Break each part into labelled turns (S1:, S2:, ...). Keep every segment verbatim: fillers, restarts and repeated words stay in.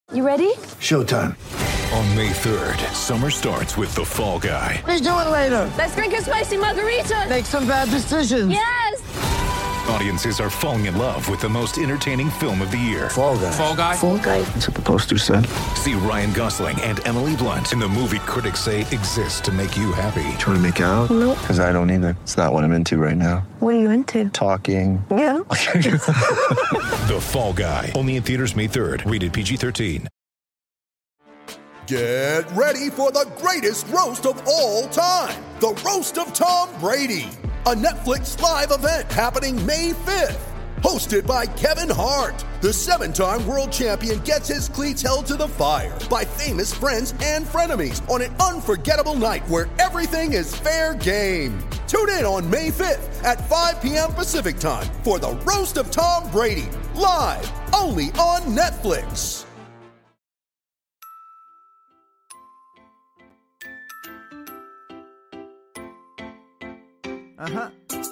S1: You ready?
S2: Showtime.
S3: On May third, summer starts with The Fall Guy.
S2: Let's do it later.
S1: Let's drink a spicy margarita.
S2: Make some bad decisions.
S1: Yes!
S3: Audiences are falling in love with the most entertaining film of the year.
S2: Fall Guy.
S3: Fall Guy?
S1: Fall Guy.
S2: That's what the poster said.
S3: See Ryan Gosling and Emily Blunt in the movie critics say exists to make you happy.
S2: Trying to make it out?
S1: Nope.
S2: Because I don't either. It's not what I'm into right now.
S1: What are you into?
S2: Talking.
S1: Yeah.
S3: The Fall Guy. Only in theaters May third. Rated P G thirteen.
S4: Get ready for the greatest roast of all time. The Roast of Tom Brady. A Netflix live event happening May fifth. Hosted by Kevin Hart. The seven-time world champion gets his cleats held to the fire by famous friends and frenemies on an unforgettable night where everything is fair game. Tune in on May fifth at five p.m. Pacific time for the Roast of Tom Brady. Live only on Netflix.
S5: Uh-huh.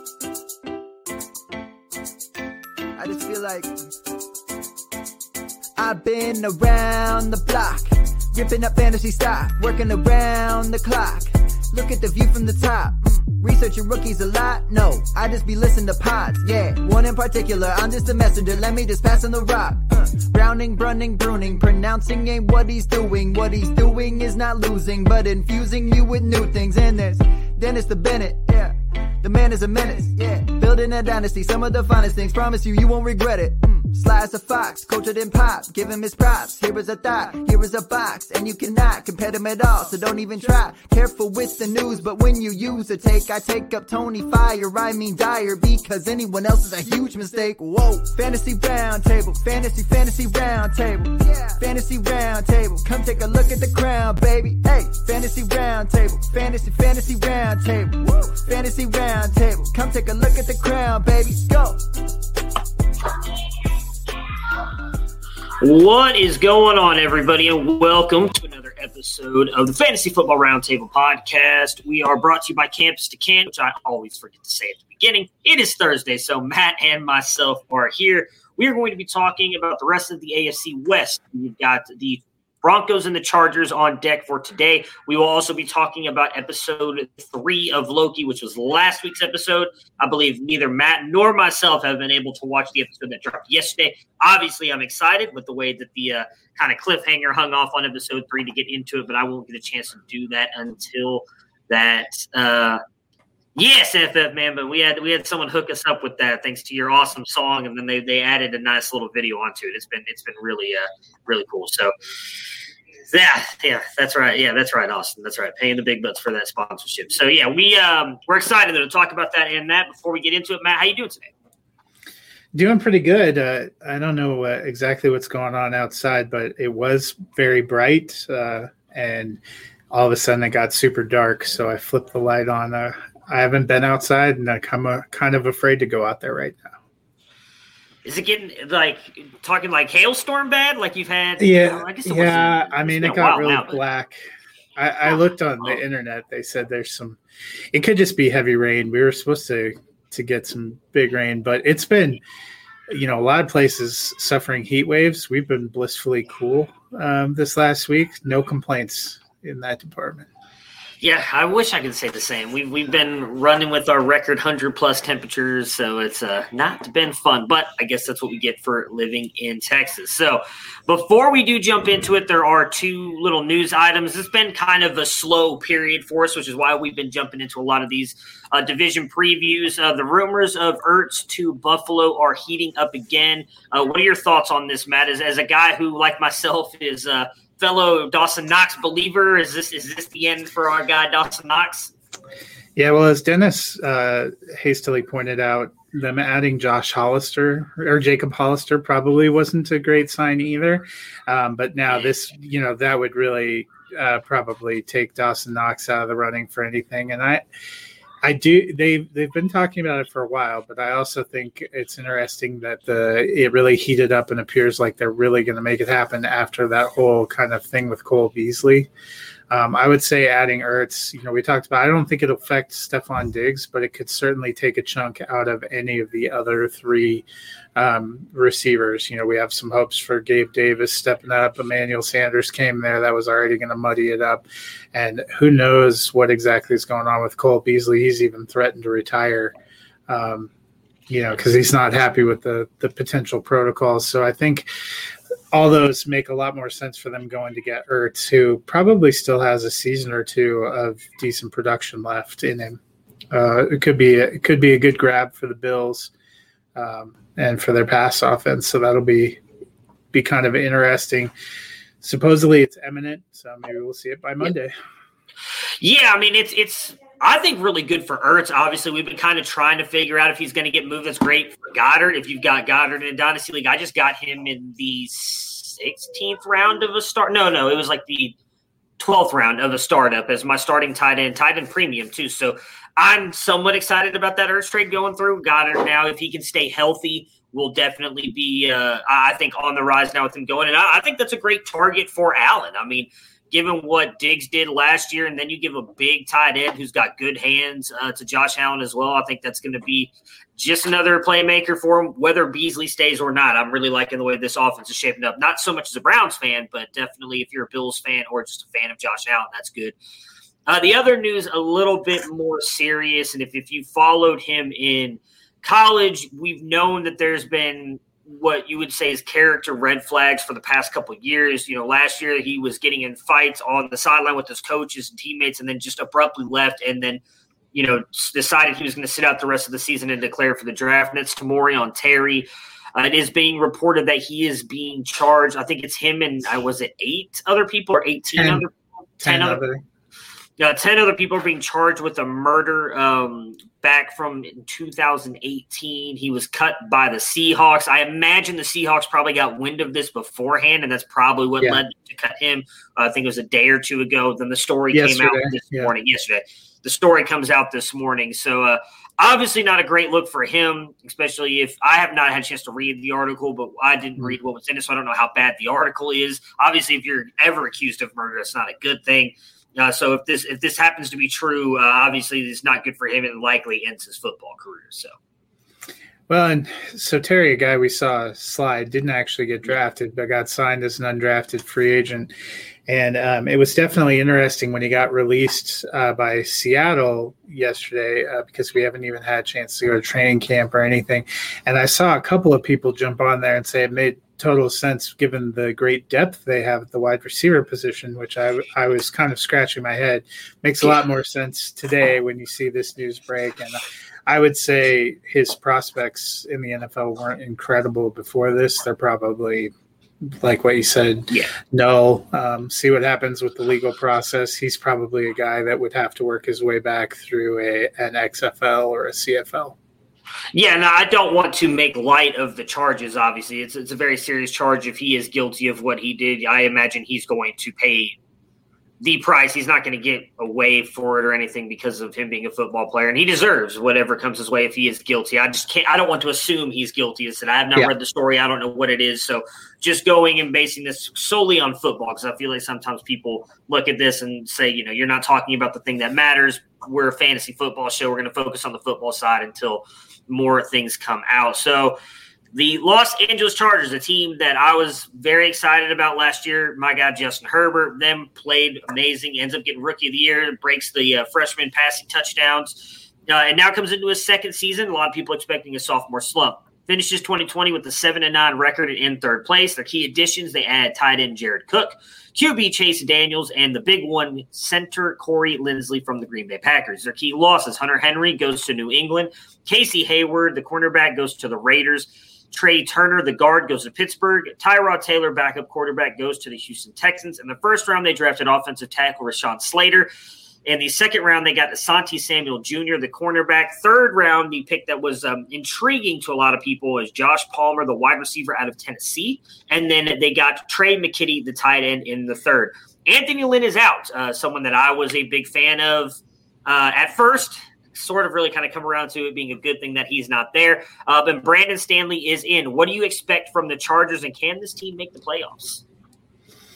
S5: I just feel like I've been around the block, ripping up fantasy stock, working around the clock. Look at the view from the top. Mm. Researching rookies a lot? No, I just be listening to pods. Yeah, one in particular, I'm just a messenger. Let me just pass on the rock. Uh. Browning, brunning, pruning, pronouncing ain't what he's doing. What he's doing is not losing, but infusing you with new things. And there's Dennis the Bennett, yeah. The man is a menace, yeah. Building a dynasty, some of the finest things. Promise you, you won't regret it. Mm. Sly as a fox, cultured in pop. Give him his props. Here is a thought, here is a box. And you cannot compare them at all, so don't even try. Careful with the news, but when you use a take, I take up Tony Fire. I mean Dyer, because anyone else is a huge mistake. Whoa. Fantasy round table, fantasy, fantasy round table. Yeah. Fantasy round table, come take a look at the crown, baby. Hey, fantasy round table, fantasy, fantasy round table. Woo. Fantasy round table, come take a look at the crown, baby. Go.
S6: What is going on, everybody, and welcome to another episode of the Fantasy Football Roundtable podcast. We are brought to you by Campus to Can, which I always forget to say at the beginning. It is Thursday, so Matt and myself are here. We are going to be talking about the rest of the A F C West. We've got the Broncos and the Chargers on deck for today. We will also be talking about episode three of Loki, which was last week's episode. I believe neither Matt nor myself have been able to watch the episode that dropped yesterday. Obviously, I'm excited with the way that the uh, kind of cliffhanger hung off on episode three to get into it, but I won't get a chance to do that until that. Uh, yes, F F man, but we had we had someone hook us up with that thanks to your awesome song, and then they they added a nice little video onto it. It's been it's been really uh really cool. So. Yeah, yeah, that's right. Yeah, that's right, Austin. That's right. Paying the big bucks for that sponsorship. So yeah, we um we're excited to talk about that and that. Before we get into it, Matt, how you doing today?
S7: Doing pretty good. Uh, I don't know uh, exactly what's going on outside, but it was very bright, uh, and all of a sudden it got super dark. So I flipped the light on. Uh, I haven't been outside, and I'm uh, kind of afraid to go out there right now.
S6: Is it getting like talking like hailstorm bad? Like you've had?
S7: Yeah,
S6: you know, I guess it
S7: yeah. I mean, it got really
S6: now,
S7: black. I, I looked on the internet. They said there's some. It could just be heavy rain. We were supposed to to get some big rain, but it's been, you know, a lot of places suffering heat waves. We've been blissfully cool um, this last week. No complaints in that department.
S6: Yeah, I wish I could say the same. We've we've been running with our record hundred plus temperatures, so it's uh, not been fun. But I guess that's what we get for living in Texas. So before we do jump into it, there are two little news items. It's been kind of a slow period for us, which is why we've been jumping into a lot of these uh, division previews. Uh, the rumors of Ertz to Buffalo are heating up again. Uh, what are your thoughts on this, Matt? As as a guy who, like myself, is uh, fellow Dawson Knox believer, is this is this the end for our guy Dawson Knox?
S7: Yeah, well, as Dennis uh, hastily pointed out, them adding Josh Hollister or Jacob Hollister probably wasn't a great sign either. Um, but now this, you know, that would really uh, probably take Dawson Knox out of the running for anything. And I, I do. They they've been talking about it for a while, but I also think it's interesting that the it really heated up and appears like they're really going to make it happen after that whole kind of thing with Cole Beasley. Um, I would say adding Ertz, you know, we talked about, I don't think it'll affect Stephon Diggs, but it could certainly take a chunk out of any of the other three um, receivers. You know, we have some hopes for Gabe Davis stepping up. Emmanuel Sanders came there. That was already going to muddy it up. And who knows what exactly is going on with Cole Beasley. He's even threatened to retire, um, you know, because he's not happy with the, the potential protocols. So I think all those make a lot more sense for them going to get Ertz, who probably still has a season or two of decent production left in him. Uh, it could be it could be a good grab for the Bills um, and for their pass offense. So that'll be be kind of interesting. Supposedly it's imminent, so maybe we'll see it by Monday.
S6: Yeah, I mean it's it's. I think really good for Ertz. Obviously, we've been kind of trying to figure out if he's going to get moved. That's great for Goddard. If you've got Goddard in a Dynasty League, I just got him in the sixteenth round of a start. No, no, it was like the twelfth round of a startup as my starting tight end, tight end premium too. So I'm somewhat excited about that Ertz trade going through. Goddard now, if he can stay healthy, will definitely be, uh, I think, on the rise now with him going. And I, I think that's a great target for Allen. I mean, given what Diggs did last year, and then you give a big tight end who's got good hands uh, to Josh Allen as well, I think that's going to be just another playmaker for him, whether Beasley stays or not. I'm really liking the way this offense is shaping up. Not so much as a Browns fan, but definitely if you're a Bills fan or just a fan of Josh Allen, that's good. Uh, the other news, a little bit more serious, and if, if you followed him in college, we've known that there's been what you would say is character red flags for the past couple of years. You know, last year he was getting in fights on the sideline with his coaches and teammates and then just abruptly left and then, you know, decided he was going to sit out the rest of the season and declare for the draft. And it's Tamorrion Terry. Uh, it is being reported that he is being charged. I think it's him and I uh, was it eight other people or eighteen ten, other people? Ten, ten other people. Uh, ten other people are being charged with a murder um, back from two thousand eighteen. He was cut by the Seahawks. I imagine the Seahawks probably got wind of this beforehand, and that's probably what yeah. led them to cut him. Uh, I think it was a day or two ago. Then the story yesterday. came out this yeah. morning. Yesterday. The story comes out this morning. So uh, obviously not a great look for him, especially if I have not had a chance to read the article, but I didn't read what was in it, so I don't know how bad the article is. Obviously, if you're ever accused of murder, that's not a good thing. Uh, so if this if this happens to be true, uh, obviously it's not good for him and likely ends his football career. So,
S7: well, and so Terry, a guy we saw slide, didn't actually get drafted, but got signed as an undrafted free agent, and um, it was definitely interesting when he got released uh, by Seattle yesterday uh, because we haven't even had a chance to go to training camp or anything. And I saw a couple of people jump on there and say it made total sense given the great depth they have at the wide receiver position, which I, I was kind of scratching my head. Makes a lot more sense today when you see this news break. And I would say his prospects in the N F L weren't incredible before this. They're probably, like what you said,
S6: yeah.
S7: no. Um, see what happens with the legal process. He's probably a guy that would have to work his way back through a an X F L or a C F L.
S6: Yeah, no, I don't want to make light of the charges, obviously. It's it's a very serious charge. If he is guilty of what he did, I imagine he's going to pay the price. He's not going to get away for it or anything because of him being a football player, and he deserves whatever comes his way if he is guilty. I just can't – I don't want to assume he's guilty. I said I have not yeah. read the story. I don't know what it is. So just going and basing this solely on football, because I feel like sometimes people look at this and say, you know, you're not talking about the thing that matters. We're a fantasy football show. We're going to focus on the football side until – more things come out. So the Los Angeles Chargers, a team that I was very excited about last year, my guy Justin Herbert, them played amazing, ends up getting Rookie of the Year, breaks the uh, freshman passing touchdowns, uh, and now comes into his second season. A lot of people expecting a sophomore slump. Finishes twenty twenty with a seven and nine record and in third place. Their key additions, they add tight end Jared Cook, Q B Chase Daniels, and the big one, center Corey Linsley from the Green Bay Packers. Their key losses, Hunter Henry goes to New England. Casey Hayward, the cornerback, goes to the Raiders. Trey Turner, the guard, goes to Pittsburgh. Tyrod Taylor, backup quarterback, goes to the Houston Texans. In the first round, they drafted offensive tackle Rashawn Slater. In the second round, they got Asante Samuel Junior, the cornerback. Third round, the pick that was um, intriguing to a lot of people is Josh Palmer, the wide receiver out of Tennessee. And then they got Trey McKitty, the tight end, in the third. Anthony Lynn is out, uh, someone that I was a big fan of uh, at first. Sort of really kind of come around to it being a good thing that he's not there. Uh, but Brandon Stanley is in. What do you expect from the Chargers, and can this team make the playoffs?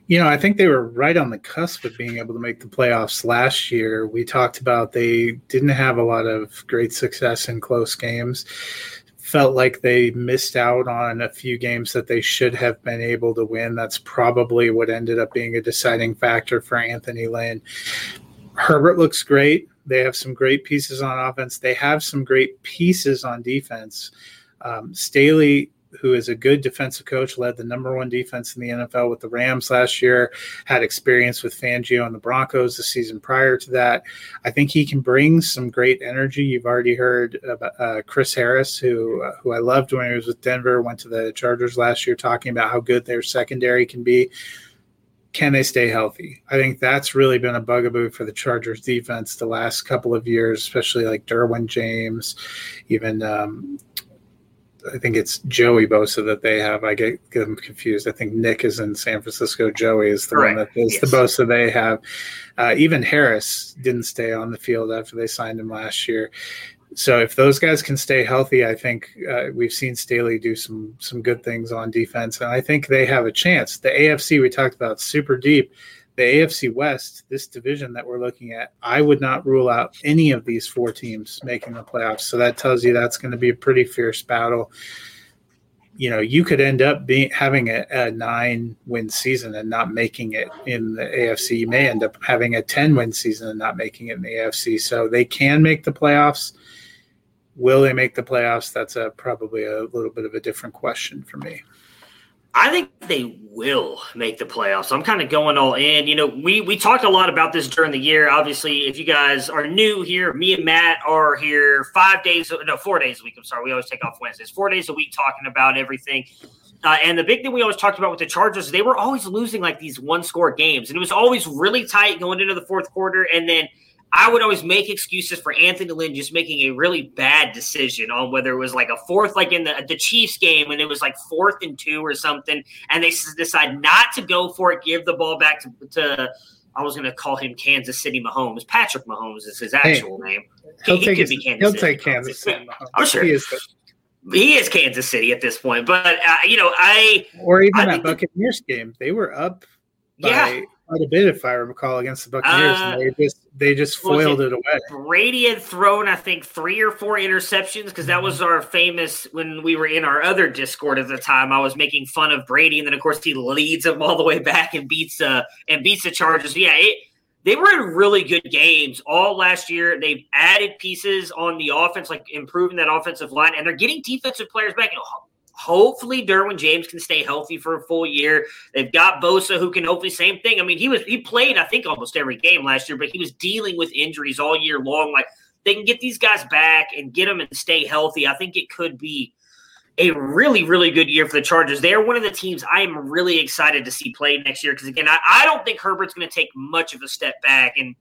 S7: You know, I think they were right on the cusp of being able to make the playoffs last year. We talked about they didn't have a lot of great success in close games. Felt like they missed out on a few games that they should have been able to win. That's probably what ended up being a deciding factor for Anthony Lynn. Herbert looks great. They have some great pieces on offense. They have some great pieces on defense. Um, Staley, who is a good defensive coach, led the number one defense in the N F L with the Rams last year, had experience with Fangio and the Broncos the season prior to that. I think he can bring some great energy. You've already heard about uh, Chris Harris, who uh, who I loved when he was with Denver, went to the Chargers last year, talking about how good their secondary can be. Can they stay healthy? I think that's really been a bugaboo for the Chargers defense the last couple of years, especially like Derwin James, even um, – I think it's Joey Bosa that they have. I get, get them confused. I think Nick is in San Francisco. Joey is the
S6: Correct.
S7: one that is yes. the Bosa they have. Uh, even Harris didn't stay on the field after they signed him last year. So if those guys can stay healthy, I think uh, we've seen Staley do some some good things on defense, and I think they have a chance. The A F C we talked about, super deep. The A F C West, this division that we're looking at, I would not rule out any of these four teams making the playoffs. So that tells you that's going to be a pretty fierce battle. You know, you could end up being having a, a nine-win season and not making it in the A F C. You may end up having a ten-win season and not making it in the A F C. So they can make the playoffs. Will they make the playoffs? That's a, probably a little bit of a different question for me.
S6: I think they will make the playoffs. I'm kind of going all in. You know, we we talked a lot about this during the year. Obviously, if you guys are new here, me and Matt are here five days, no, four days a week. I'm sorry. We always take off Wednesdays. Four days a week talking about everything. Uh, and the big thing we always talked about with the Chargers, they were always losing like these one-score games. And it was always really tight going into the fourth quarter. And then I would always make excuses for Anthony Lynn just making a really bad decision on whether it was like a fourth, like in the, the Chiefs game, and it was like fourth and two or something, and they s- decide not to go for it, give the ball back to, to I was going to call him Kansas City Mahomes. Patrick Mahomes is his actual hey, name.
S7: He'll,
S6: he,
S7: take,
S6: he
S7: his,
S6: could be Kansas
S7: he'll
S6: City
S7: take Kansas City Mahomes.
S6: I'm sure.
S7: He is,
S6: he is Kansas City at this point. But, uh, you know, I –
S7: Or even I that Buccaneers the, game. They were up by
S6: yeah.
S7: quite a bit, if I recall, against the Buccaneers. Uh, and they just they just foiled it, it away.
S6: Brady had thrown, I think, three or four interceptions because that was our famous – when we were in our other Discord at the time, I was making fun of Brady. And then, of course, he leads them all the way back and beats uh, and beats the Chargers. Yeah, it, they were in really good games all last year. They've added pieces on the offense, like improving that offensive line, and they're getting defensive players back. You know, hopefully Derwin James can stay healthy for a full year. They've got Bosa, who can hopefully same thing. I mean, he was he played, I think, almost every game last year, but he was dealing with injuries all year long. Like, they can get these guys back and get them and stay healthy. I think it could be a really, really good year for the Chargers. They're one of the teams I am really excited to see play next year because, again, I, I don't think Herbert's going to take much of a step back. And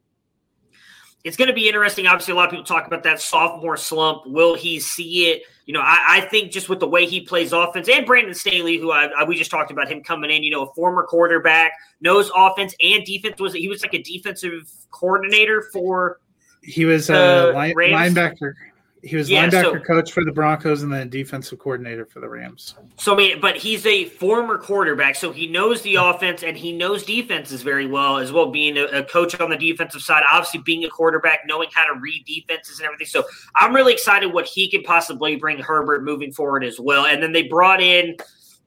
S6: it's going to be interesting. Obviously, a lot of people talk about that sophomore slump. Will he see it? You know, I, I think just with the way he plays offense, and Brandon Staley, who I, I, we just talked about him coming in, you know, a former quarterback, knows offense and defense. Was He was like a defensive coordinator for
S7: He was a line, linebacker. He was
S6: yeah,
S7: linebacker
S6: so,
S7: coach for the Broncos and then defensive coordinator for the Rams.
S6: So, I mean, but he's a former quarterback, so he knows the offense and he knows defenses very well as well, being a, a coach on the defensive side, obviously being a quarterback, knowing how to read defenses and everything. So I'm really excited what he could possibly bring Herbert moving forward as well. And then they brought in,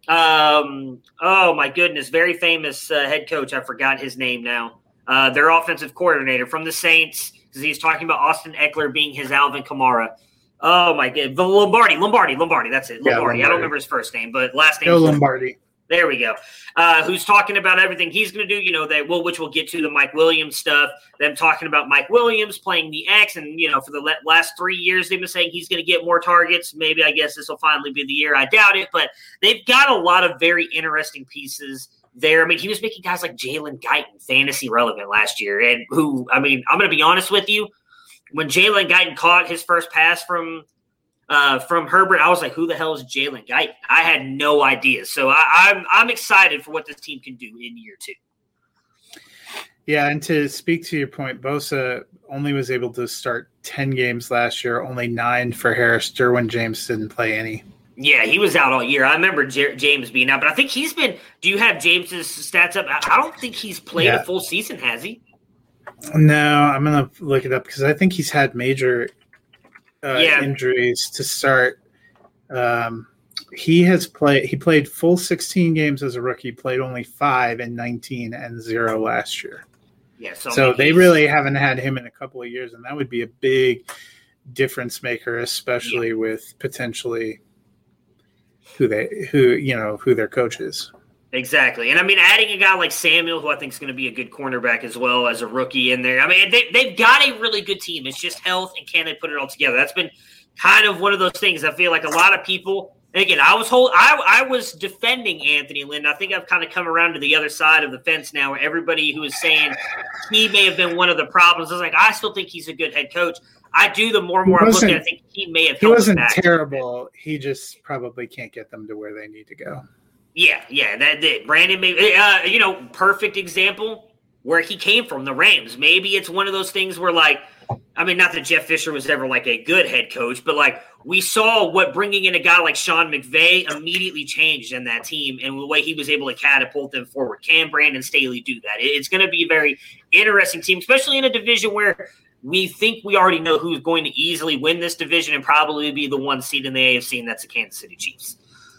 S6: um, oh, my goodness, very famous uh, head coach. I forgot his name now. Uh, their offensive coordinator from the Saints, because he's talking about Austin Eckler being his Alvin Kamara. Oh, my God. The Lombardi, Lombardi, Lombardi. That's it. Lombardi. Yeah, Lombardi. I don't remember his first name, but last name
S7: is Lombardi.
S6: There we go. Uh, who's talking about everything he's going to do, you know, that well, which we'll get to the Mike Williams stuff, them talking about Mike Williams playing the X. And, you know, for the last three years, they've been saying he's going to get more targets. Maybe I guess this will finally be the year. I doubt it, but they've got a lot of very interesting pieces there. I mean, he was making guys like Jalen Guyton fantasy relevant last year. And who, I mean, I'm going to be honest with you. When Jalen Guyton caught his first pass from uh, from Herbert, I was like, who the hell is Jalen Guyton? I had no idea. So I, I'm I'm excited for what this team can do in year two.
S7: Yeah, and to speak to your point, Bosa only was able to start ten games last year, only nine for Harris. Derwin James didn't play any.
S6: Yeah, he was out all year. I remember J- James being out, but I think he's been – do you have James's stats up? I, I don't think he's played yeah. a full season, has he?
S7: No, I'm going to look it up because I think he's had major uh,
S6: yeah.
S7: injuries to start. Um, he has played – he played full sixteen games as a rookie, played only five and nineteen and zero last year.
S6: Yeah, so,
S7: so they really haven't had him in a couple of years, and that would be a big difference maker, especially yeah. with potentially – who they who you know who their coach is.
S6: Exactly. And I mean, adding a guy like Samuel, who I think is going to be a good cornerback as well as a rookie in there. I mean, they, they've got a really good team. It's just health and can they put it all together. That's been kind of one of those things. I feel like a lot of people, and again, I was hold, I, I was defending Anthony Lynn. I think I've kind of come around to the other side of the fence now, where everybody who is saying he may have been one of the problems, I was like, I still think he's a good head coach. I do the more and more I'm looking, I think he may have
S7: He wasn't terrible. He just probably can't get them to where they need to go.
S6: Yeah, yeah, that did. Brandon, maybe, uh, you know, perfect example where he came from, the Rams. Maybe it's one of those things where, like, I mean, not that Jeff Fisher was ever like a good head coach, but like we saw what bringing in a guy like Sean McVay immediately changed in that team and the way he was able to catapult them forward. Can Brandon Staley do that? It's going to be a very interesting team, especially in a division where we think we already know who's going to easily win this division and probably be the one seed in the A F C, and that's the Kansas City Chiefs.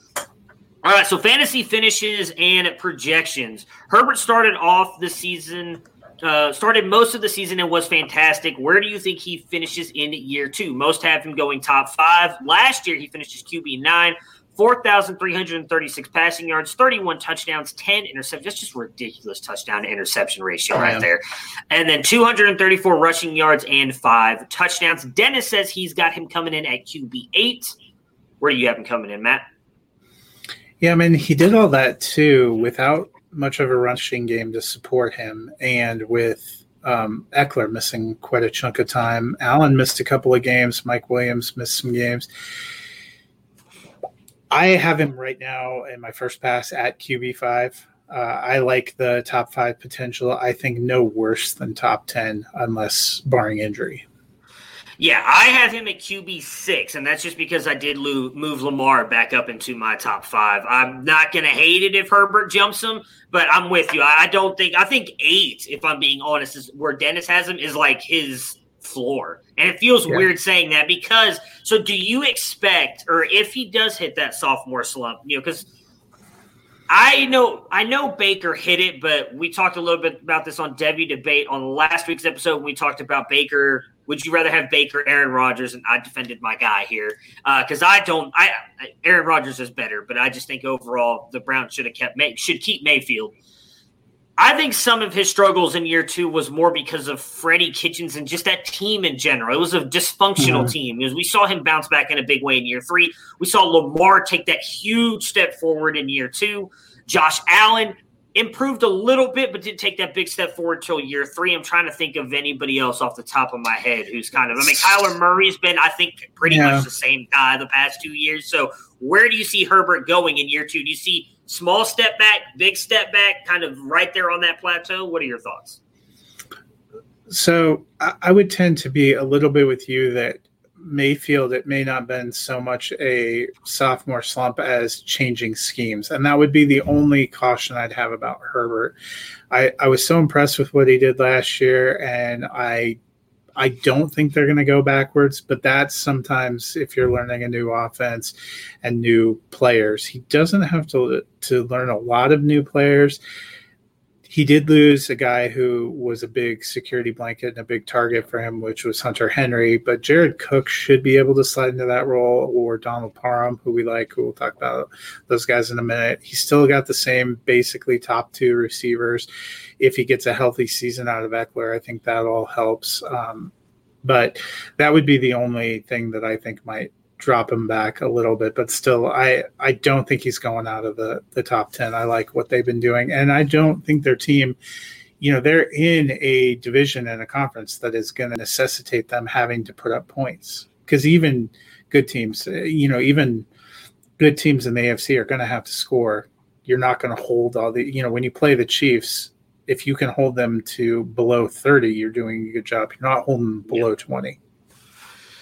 S6: All right, so fantasy finishes and projections. Herbert started off the season, uh, started most of the season and was fantastic. Where do you think he finishes in year two? Most have him going top five. Last year, he finished as Q B nine. four thousand three hundred thirty-six passing yards, thirty-one touchdowns, ten interceptions. That's just ridiculous touchdown to interception ratio right yeah. there. And then two hundred thirty-four rushing yards and five touchdowns. Dennis says he's got him coming in at Q B eight. Where do you have him coming in, Matt?
S7: Yeah, I mean, he did all that too without much of a rushing game to support him, and with um, Eckler missing quite a chunk of time. Allen missed a couple of games. Mike Williams missed some games. I have him right now in my first pass at Q B five. Uh, I like the top five potential. I think no worse than top ten unless barring injury.
S6: Yeah, I have him at Q B six, and that's just because I did lo- move Lamar back up into my top five. I'm not going to hate it if Herbert jumps him, but I'm with you. I don't think – I think eight, if I'm being honest, is where Dennis has him is like his – floor. And it feels yeah. weird saying that because so do you expect, or if he does hit that sophomore slump, you know, because I know I know Baker hit it, but we talked a little bit about this on Debbie Debate on last week's episode when we talked about Baker. Would you rather have Baker, Aaron Rodgers? And I defended my guy here because uh, I don't. I Aaron Rodgers is better, but I just think overall the Browns should have kept May, should keep Mayfield. I think some of his struggles in year two was more because of Freddie Kitchens and just that team in general. It was a dysfunctional mm-hmm. team. Because we saw him bounce back in a big way in year three. We saw Lamar take that huge step forward in year two. Josh Allen improved a little bit, but didn't take that big step forward until year three. I'm trying to think of anybody else off the top of my head who's kind of – I mean, Kyler Murray's been, I think, pretty yeah. much the same guy the past two years. So where do you see Herbert going in year two? Do you see – small step back, big step back, kind of right there on that plateau? What are your thoughts?
S7: So I would tend to be a little bit with you that Mayfield, it may not have been so much a sophomore slump as changing schemes. And that would be the only caution I'd have about Herbert. I, I was so impressed with what he did last year, and I I don't think they're going to go backwards, but that's sometimes if you're learning a new offense and new players. He doesn't have to to learn a lot of new players. He did lose a guy who was a big security blanket and a big target for him, which was Hunter Henry, but Jared Cook should be able to slide into that role, or Donald Parham, who we like, who we'll talk about those guys in a minute. He's still got the same basically top two receivers. If he gets a healthy season out of Eckler, I think that all helps. Um, but that would be the only thing that I think might drop him back a little bit. But still, I, I don't think he's going out of the, the top ten. I like what they've been doing. And I don't think their team, you know, they're in a division and a conference that is going to necessitate them having to put up points. Because even good teams, you know, even good teams in the A F C are going to have to score. You're not going to hold all the, you know, when you play the Chiefs, if you can hold them to below thirty, you're doing a good job. You're not holding them below twenty.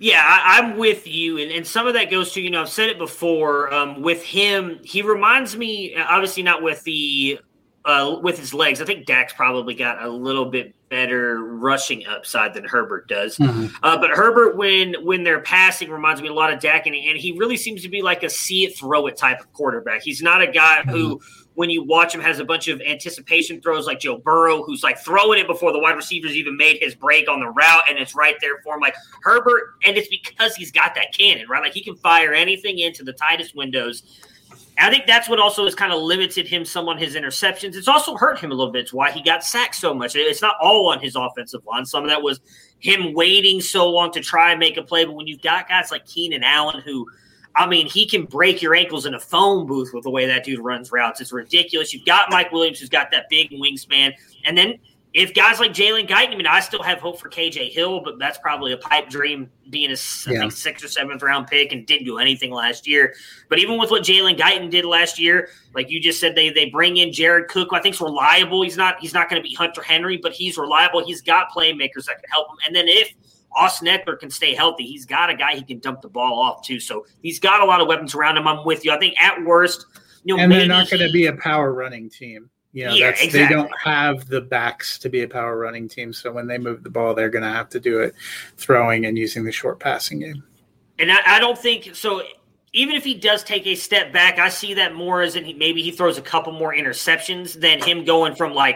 S6: Yeah, I, I'm with you, and, and some of that goes to, you know, I've said it before, um, with him, he reminds me, obviously not with the uh, with his legs. I think Dak's probably got a little bit better rushing upside than Herbert does. Mm-hmm. Uh, but Herbert, when when they're passing, reminds me a lot of Dak, and, and he really seems to be like a see it, throw it type of quarterback. He's not a guy mm-hmm. who, when you watch him, has a bunch of anticipation throws like Joe Burrow, who's like throwing it before the wide receivers even made his break on the route, and it's right there for him. Like Herbert, and it's because he's got that cannon, right? Like he can fire anything into the tightest windows. And I think that's what also has kind of limited him some on his interceptions. It's also hurt him a little bit. It's why he got sacked so much. It's not all on his offensive line. Some of that was him waiting so long to try and make a play. But when you've got guys like Keenan Allen who – I mean, he can break your ankles in a phone booth with the way that dude runs routes. It's ridiculous. You've got Mike Williams, who's got that big wingspan. And then if guys like Jalen Guyton, I mean, I still have hope for K J Hill, but that's probably a pipe dream being a I yeah. think, sixth or seventh round pick and didn't do anything last year. But even with what Jalen Guyton did last year, like you just said, they they bring in Jared Cook, who I think is reliable. He's not he's not going to be Hunter Henry, but he's reliable. He's got playmakers that can help him. And then if Austin Eckler can stay healthy, he's got a guy he can dump the ball off too. So he's got a lot of weapons around him. I'm with you. I think at worst, you know,
S7: and they're not going to be a power running team. You know,
S6: yeah,
S7: that's,
S6: exactly.
S7: They don't have the backs to be a power running team. So when they move the ball, they're going to have to do it throwing and using the short passing game.
S6: And I, I don't think so. Even if he does take a step back, I see that more as in he, maybe he throws a couple more interceptions than him going from like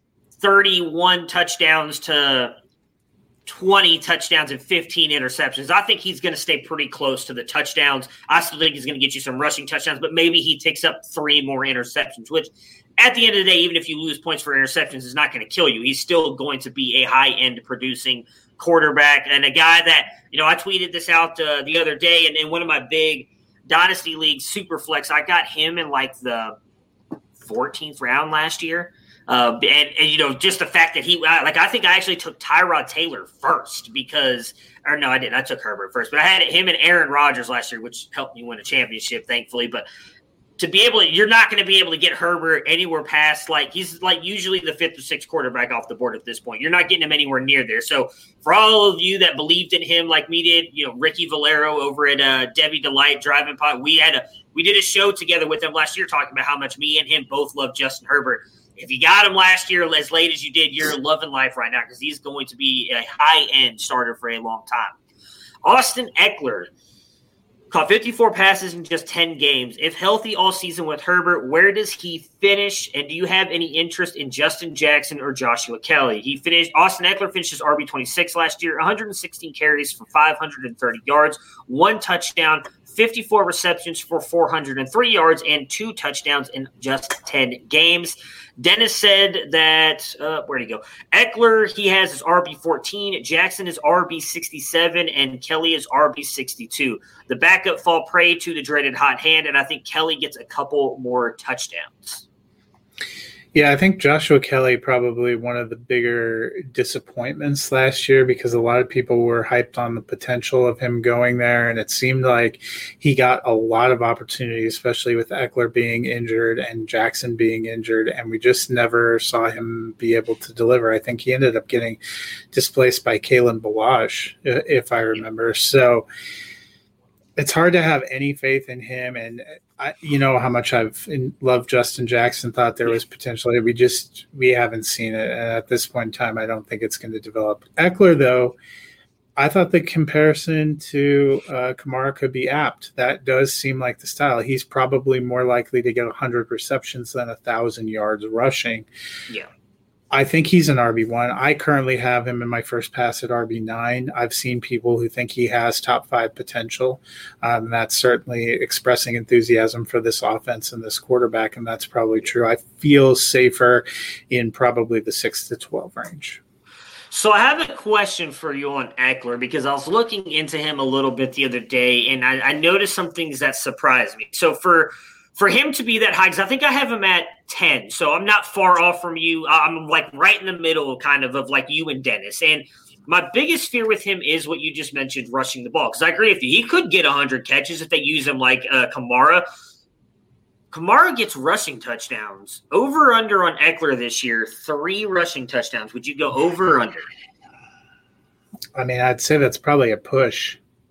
S6: thirty-one touchdowns to twenty touchdowns and fifteen interceptions. I think he's going to stay pretty close to the touchdowns. I still think he's going to get you some rushing touchdowns, but maybe he takes up three more interceptions, which at the end of the day, even if you lose points for interceptions, is not going to kill you. He's still going to be a high-end producing quarterback and a guy that, you know, I tweeted this out uh, the other day, and in one of my big Dynasty League Superflex, I got him in like the fourteenth round last year. Uh, and, and, you know, just the fact that he – like I think I actually took Tyrod Taylor first because – or no, I didn't. I took Herbert first. But I had him and Aaron Rodgers last year, which helped me win a championship, thankfully. But to be able – you're not going to be able to get Herbert anywhere past – like he's like usually the fifth or sixth quarterback off the board at this point. You're not getting him anywhere near there. So for all of you that believed in him like me did, you know, Ricky Valero over at uh, Debbie Delight Driving Pod, we had a we did a show together with him last year talking about how much me and him both love Justin Herbert. If you got him last year as late as you did, you're loving life right now because he's going to be a high-end starter for a long time. Austin Eckler caught fifty-four passes in just ten games. If healthy all season with Herbert, where does he finish? And do you have any interest in Justin Jackson or Joshua Kelly? He finished. Austin Eckler finished his R B twenty-six last year, one hundred sixteen carries for five hundred thirty yards, one touchdown, fifty-four receptions for four hundred three yards, and two touchdowns in just ten games. Dennis said that, uh, where'd he go? Eckler, he has his R B fourteen, Jackson is R B sixty-seven, and Kelly is R B sixty-two. The backup fall prey to the dreaded hot hand, and I think Kelly gets a couple more touchdowns.
S7: Yeah, I think Joshua Kelly probably one of the bigger disappointments last year because a lot of people were hyped on the potential of him going there, and it seemed like he got a lot of opportunity, especially with Eckler being injured and Jackson being injured, and we just never saw him be able to deliver. I think he ended up getting displaced by Kalen Ballage, if I remember. So it's hard to have any faith in him, and I, you know how much I've in, loved Justin Jackson, thought there was potential. We just we haven't seen it, and at this point in time, I don't think it's going to develop. Eckler, though, I thought the comparison to uh, Kamara could be apt. That does seem like the style. He's probably more likely to get one hundred receptions than one thousand yards rushing.
S6: Yeah.
S7: I think he's an R B one. I currently have him in my first pass at R B nine. I've seen people who think he has top five potential. Um, that's certainly expressing enthusiasm for this offense and this quarterback, and that's probably true. I feel safer in probably the six to twelve range.
S6: So I have a question for you on Eckler because I was looking into him a little bit the other day, and I, I noticed some things that surprised me. So for For him to be that high, because I think I have him at ten, so I'm not far off from you. I'm like right in the middle kind of of like you and Dennis. And my biggest fear with him is what you just mentioned, rushing the ball. Because I agree with you. He could get one hundred catches if they use him like uh, Kamara. Kamara gets rushing touchdowns. Over or under on Eckler this year, three rushing touchdowns. Would you go over or under?
S7: I mean, I'd say that's probably a push.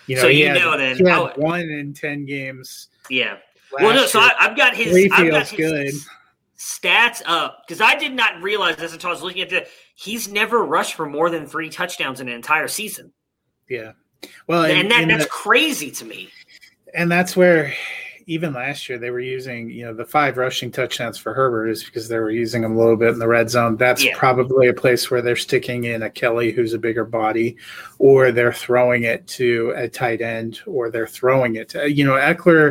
S7: You know,
S6: so
S7: he
S6: you
S7: had,
S6: know then
S7: he had
S6: I,
S7: one in ten games.
S6: Yeah. Well, no. So I, I've got his.
S7: Three
S6: I've got
S7: feels
S6: his
S7: good.
S6: stats up because I did not realize this until I was looking at the. He's never rushed for more than three touchdowns in an entire season.
S7: Yeah. Well,
S6: and, and that
S7: and
S6: that's
S7: the,
S6: crazy to me.
S7: And that's where. Even last year, they were using, you know, the five rushing touchdowns for Herbert is because they were using him a little bit in the red zone. That's
S6: yeah.
S7: probably a place where they're sticking in a Kelly who's a bigger body, or they're throwing it to a tight end, or they're throwing it to, you know, Eckler.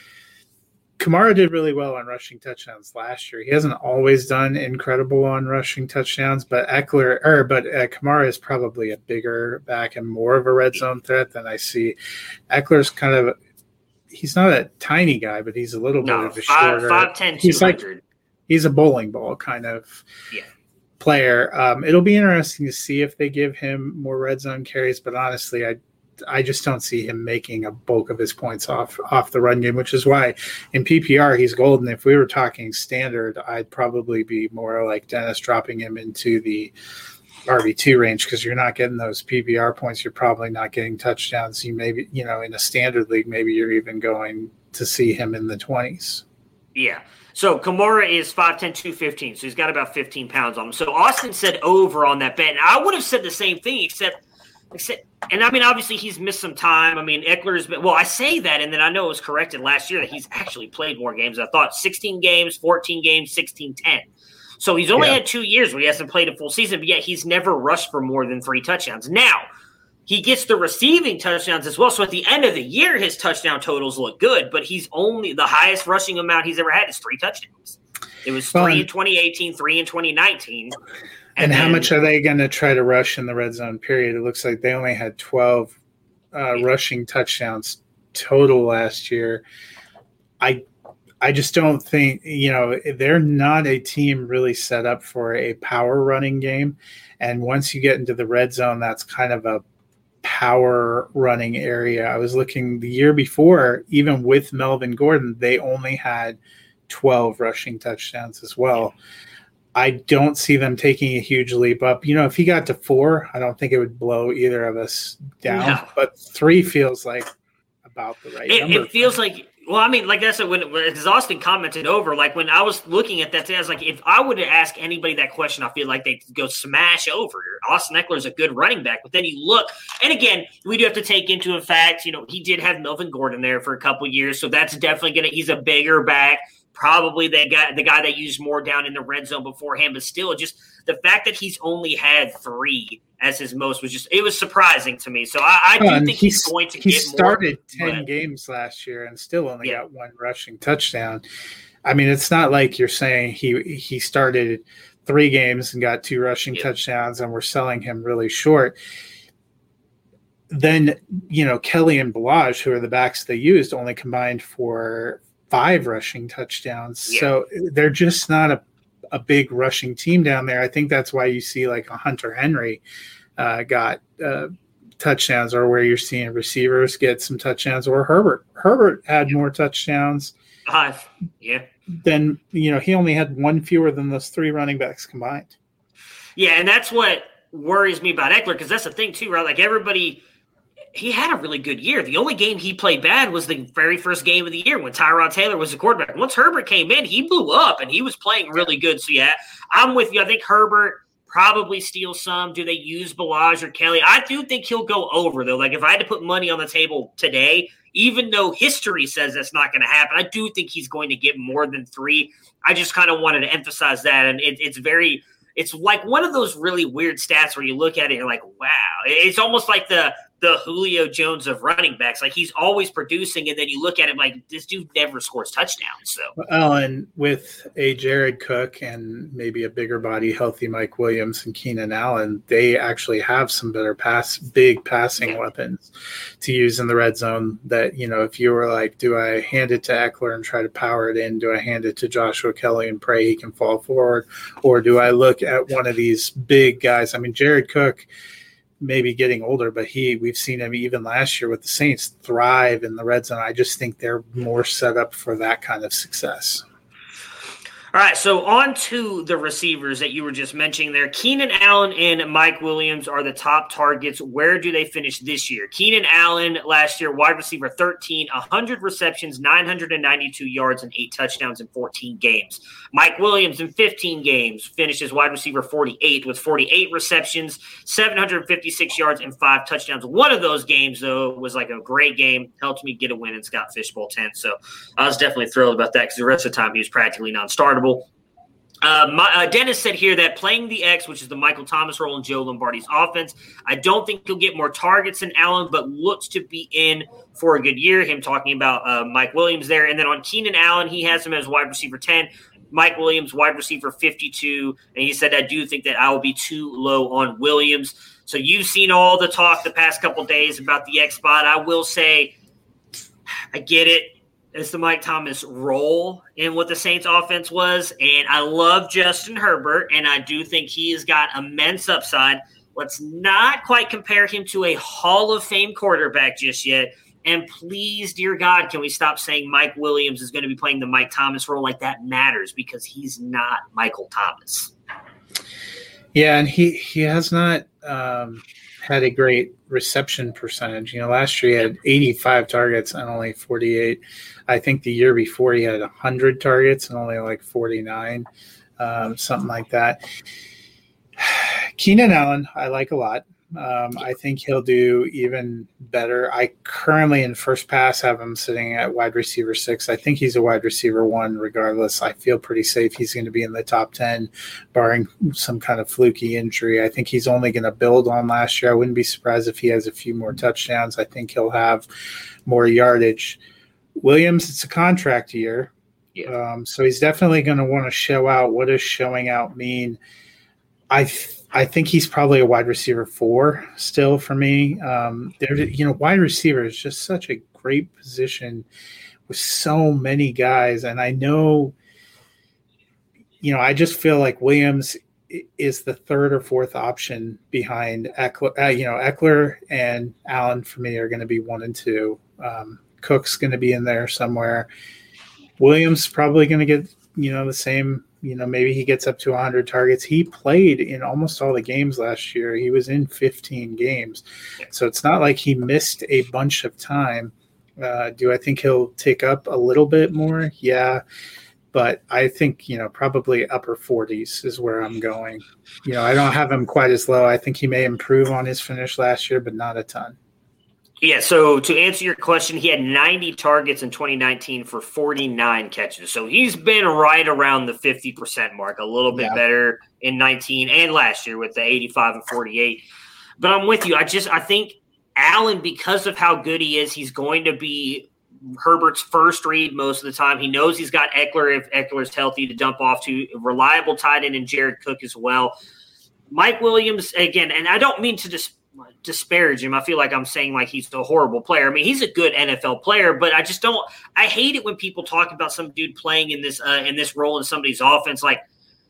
S7: Kamara did really well on rushing touchdowns last year. He hasn't always done incredible on rushing touchdowns, but Eckler, or but uh, Kamara is probably a bigger back and more of a red zone threat than I see. Eckler's kind of. He's not a tiny guy, but he's a little
S6: no,
S7: bit of a
S6: five,
S7: shorter.
S6: five, ten,
S7: he's like
S6: two hundred.
S7: He's a bowling ball kind of
S6: yeah.
S7: player. Um, it'll be interesting to see if they give him more red zone carries, but honestly, I I just don't see him making a bulk of his points off off the run game, which is why in P P R he's golden. If we were talking standard, I'd probably be more like Dennis dropping him into the R B two range because you're not getting those P P R points. You're probably not getting touchdowns. You maybe, you know, in a standard league, maybe you're even going to see him in the twenties.
S6: Yeah. So Kamara is five ten, two fifteen. So he's got about fifteen pounds on him. So Austin said over on that bet. And I would have said the same thing, except, except, and I mean, obviously he's missed some time. I mean, Eckler's been, well, I say that, and then I know it was corrected last year that he's actually played more games. I thought sixteen games, fourteen games, sixteen, ten. So he's only yeah. had two years where he hasn't played a full season, but yet he's never rushed for more than three touchdowns. Now, he gets the receiving touchdowns as well. So at the end of the year, his touchdown totals look good, but he's only the highest rushing amount he's ever had is three touchdowns. It was three well, in twenty eighteen, three in twenty nineteen.
S7: And, and then, how much are they going to try to rush in the red zone period? It looks like they only had twelve uh, yeah. rushing touchdowns total last year. I I just don't think, you know, they're not a team really set up for a power running game. And once you get into the red zone, that's kind of a power running area. I was looking the year before, even with Melvin Gordon, they only had twelve rushing touchdowns as well. I don't see them taking a huge leap up. You know, if he got to four, I don't think it would blow either of us down. No. But three feels like about the right
S6: it,
S7: number.
S6: It feels like – well, I mean, like I said, when, when Austin commented over, like when I was looking at that today, I was like, if I would ask anybody that question, I feel like they'd go smash over. Austin Eckler's a good running back. But then you look – and again, we do have to take into a fact, you know, he did have Melvin Gordon there for a couple years, so that's definitely going to – he's a bigger back. Probably the guy, the guy that used more down in the red zone beforehand, but still, just the fact that he's only had three as his most was just it was surprising to me. So I, I do
S7: um,
S6: think he's, he's going to
S7: he
S6: get
S7: started
S6: more,
S7: ten
S6: but,
S7: games last year and still only
S6: yeah.
S7: got one rushing touchdown. I mean, it's not like you're saying he he started three games and got two rushing yeah. touchdowns, and we're selling him really short. Then you know Kelly and Ballage, who are the backs they used, only combined for five rushing touchdowns. Yeah. So they're just not a, a big rushing team down there. I think that's why you see like a Hunter Henry uh, got uh, touchdowns, or where you're seeing receivers get some touchdowns, or Herbert. Herbert had yeah. more touchdowns.
S6: Five. Yeah.
S7: Then, you know, he only had one fewer than those three running backs combined.
S6: Yeah. And that's what worries me about Eckler. Cause that's the thing too, right? Like everybody, he had a really good year. The only game he played bad was the very first game of the year when Tyrod Taylor was the quarterback. Once Herbert came in, he blew up and he was playing really good. So, yeah, I'm with you. I think Herbert probably steals some. Do they use Ballage or Kelly? I do think he'll go over, though. Like, if I had to put money on the table today, even though history says that's not going to happen, I do think he's going to get more than three. I just kind of wanted to emphasize that. And it, it's very – it's like one of those really weird stats where you look at it and you're like, wow. It's almost like the – the Julio Jones of running backs. Like he's always producing, and then you look at him like this dude never scores touchdowns. So
S7: well, and with a Jared Cook and maybe a bigger body, healthy Mike Williams and Keenan Allen, they actually have some better pass, big passing yeah. weapons to use in the red zone. That, you know, if you were like, do I hand it to Eckler and try to power it in? Do I hand it to Joshua Kelly and pray he can fall forward? Or do I look at one of these big guys? I mean, Jared Cook, maybe getting older, but he we've seen him even last year with the Saints thrive in the red zone. I just think they're more set up for that kind of success.
S6: All right, so on to the receivers that you were just mentioning there. Keenan Allen and Mike Williams are the top targets. Where do they finish this year? Keenan Allen last year, wide receiver thirteen, one hundred receptions, nine hundred ninety-two yards, and eight touchdowns in fourteen games. Mike Williams in fifteen games finishes wide receiver forty-eight with forty-eight receptions, seven hundred fifty-six yards, and five touchdowns. One of those games, though, was like a great game. Helped me get a win in Scott Fishbowl ten. So I was definitely thrilled about that because the rest of the time he was practically non-startable. Uh, my, uh, Dennis said here that playing the X, which is the Michael Thomas role in Joe Lombardi's offense, I don't think he'll get more targets than Allen, but looks to be in for a good year. Him talking about uh, Mike Williams there. And then on Keenan Allen, he has him as wide receiver ten. Mike Williams, wide receiver fifty-two. And he said, I do think that I will be too low on Williams. So you've seen all the talk the past couple days about the X spot. I will say, I get it. It's the Mike Thomas role in what the Saints offense was. And I love Justin Herbert, and I do think he has got immense upside. Let's not quite compare him to a Hall of Fame quarterback just yet. And please, dear God, can we stop saying Mike Williams is going to be playing the Mike Thomas role? Like, that matters because he's not Michael Thomas.
S7: Yeah, and he, he has not um, had a great reception percentage. You know, last year he had eighty-five targets and only forty-eight. I think the year before he had one hundred targets and only like forty-nine, um, something like that. Keenan Allen, I like a lot. Um, I think he'll do even better. I currently in first pass have him sitting at wide receiver six. I think he's a wide receiver one regardless. I feel pretty safe he's going to be in the top ten, barring some kind of fluky injury. I think he's only going to build on last year. I wouldn't be surprised if he has a few more touchdowns. I think he'll have more yardage. Williams, it's a contract year. Yeah. Um, so he's definitely going to want to show out. What does showing out mean? I th- I think he's probably a wide receiver four still for me. Um, there, you know, wide receiver is just such a great position with so many guys. And I know, you know, I just feel like Williams is the third or fourth option behind Eckler. Uh, you know, Eckler and Allen for me are going to be one and two. Um, Cook's going to be in there somewhere. Williams probably going to get, you know, the same. You know, maybe he gets up to one hundred targets. He played in almost all the games last year. He was in fifteen games. So it's not like he missed a bunch of time. Uh, do I think he'll take up a little bit more? Yeah. But I think, you know, probably upper forties is where I'm going. You know, I don't have him quite as low. I think he may improve on his finish last year, but not a ton.
S6: Yeah, so to answer your question, he had ninety targets in twenty nineteen for forty-nine catches. So he's been right around the fifty percent mark, a little bit yeah. better in nineteen and last year with the eighty-five and forty-eight. But I'm with you. I just I think Allen, because of how good he is, he's going to be Herbert's first read most of the time. He knows he's got Eckler if Eckler's healthy to dump off to. Reliable tight end and Jared Cook as well. Mike Williams, again, and I don't mean to just disparage him. I feel like I'm saying like he's a horrible player. I mean, he's a good N F L player, but I just don't – I hate it when people talk about some dude playing in this uh, in this role in somebody's offense. Like,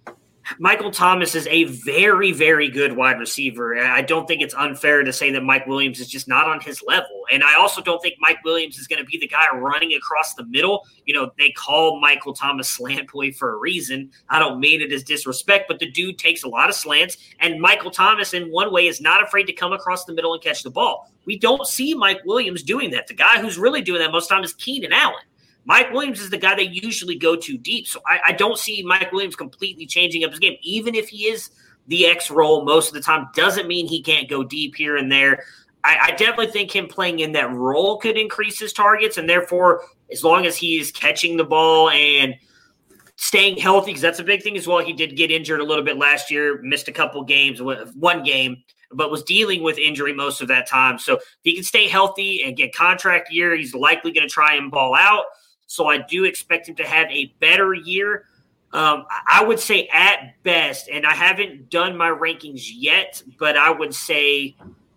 S6: Michael Thomas is a very, very good wide receiver. I don't think it's unfair to say that Mike Williams is just not on his level. And I also don't think Mike Williams is going to be the guy running across the middle. You know, they call Michael Thomas slant boy for a reason. I don't mean it as disrespect, but the dude takes a lot of slants. And Michael Thomas, in one way, is not afraid to come across the middle and catch the ball. We don't see Mike Williams doing that. The guy who's really doing that most of the time is Keenan Allen. Mike Williams is the guy they usually go to deep. So I, I don't see Mike Williams completely changing up his game. Even if he is the X role most of the time, doesn't mean he can't go deep here and there. I, I definitely think him playing in that role could increase his targets. And therefore, as long as he's catching the ball and staying healthy, because that's a big thing as well. He did get injured a little bit last year, missed a couple games, one game, but was dealing with injury most of that time. So if he can stay healthy and get contract year, he's likely going to try and ball out. So I do expect him to have a better year. Um, I would say at best, and I haven't done my rankings yet, but I would say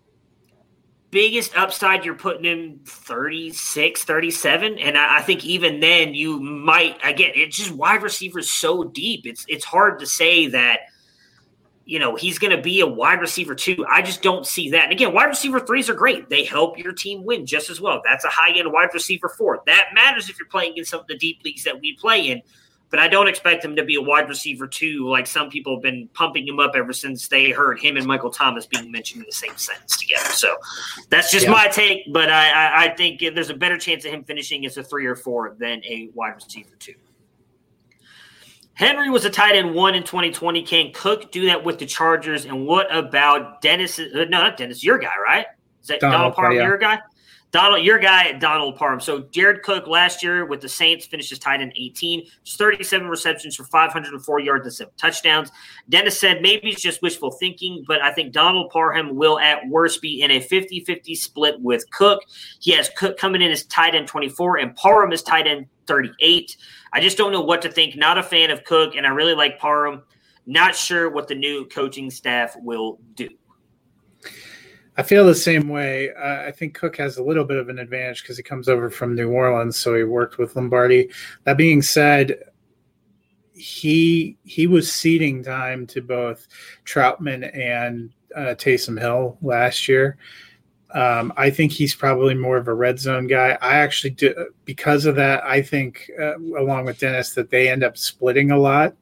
S6: biggest upside you're putting him thirty-six, thirty-seven. And I, I think even then you might, again, it's just wide receivers so deep. It's, it's hard to say that, you know, he's going to be a wide receiver two. I just don't see that. And again, wide receiver threes are great. They help your team win just as well. That's a high-end wide receiver four. That matters if you're playing in some of the deep leagues that we play in. but I don't expect him to be a wide receiver two like some people have been pumping him up ever since they heard him and Michael Thomas being mentioned in the same sentence together. So that's just yeah. my take, but I, I, I think there's a better chance of him finishing as a three or four than a wide receiver two. Henry was a tight end one in twenty twenty. Can Cook do that with the Chargers? And what about Dennis? Uh, no, not Dennis, your guy, right? Is that Donald, Donald Parham, yeah. your guy? Donald, your guy, Donald Parham. So Jared Cook last year with the Saints finished as tight end eighteen, just thirty-seven receptions for five hundred four yards and seven touchdowns. Dennis said maybe it's just wishful thinking, but I think Donald Parham will at worst be in a fifty-fifty split with Cook. He has Cook coming in as tight end twenty-four and Parham is tight end thirty-eight. I just don't know what to think. Not a fan of Cook, and I really like Parham. Not sure what the new coaching staff will do.
S7: I feel the same way. Uh, I think Cook has a little bit of an advantage because he comes over from New Orleans, so he worked with Lombardi. That being said, he he was ceding time to both Troutman and uh, Taysom Hill last year. Um, I think he's probably more of a red zone guy. I actually do, because of that, I think, uh, along with Dennis, that they end up splitting a lot.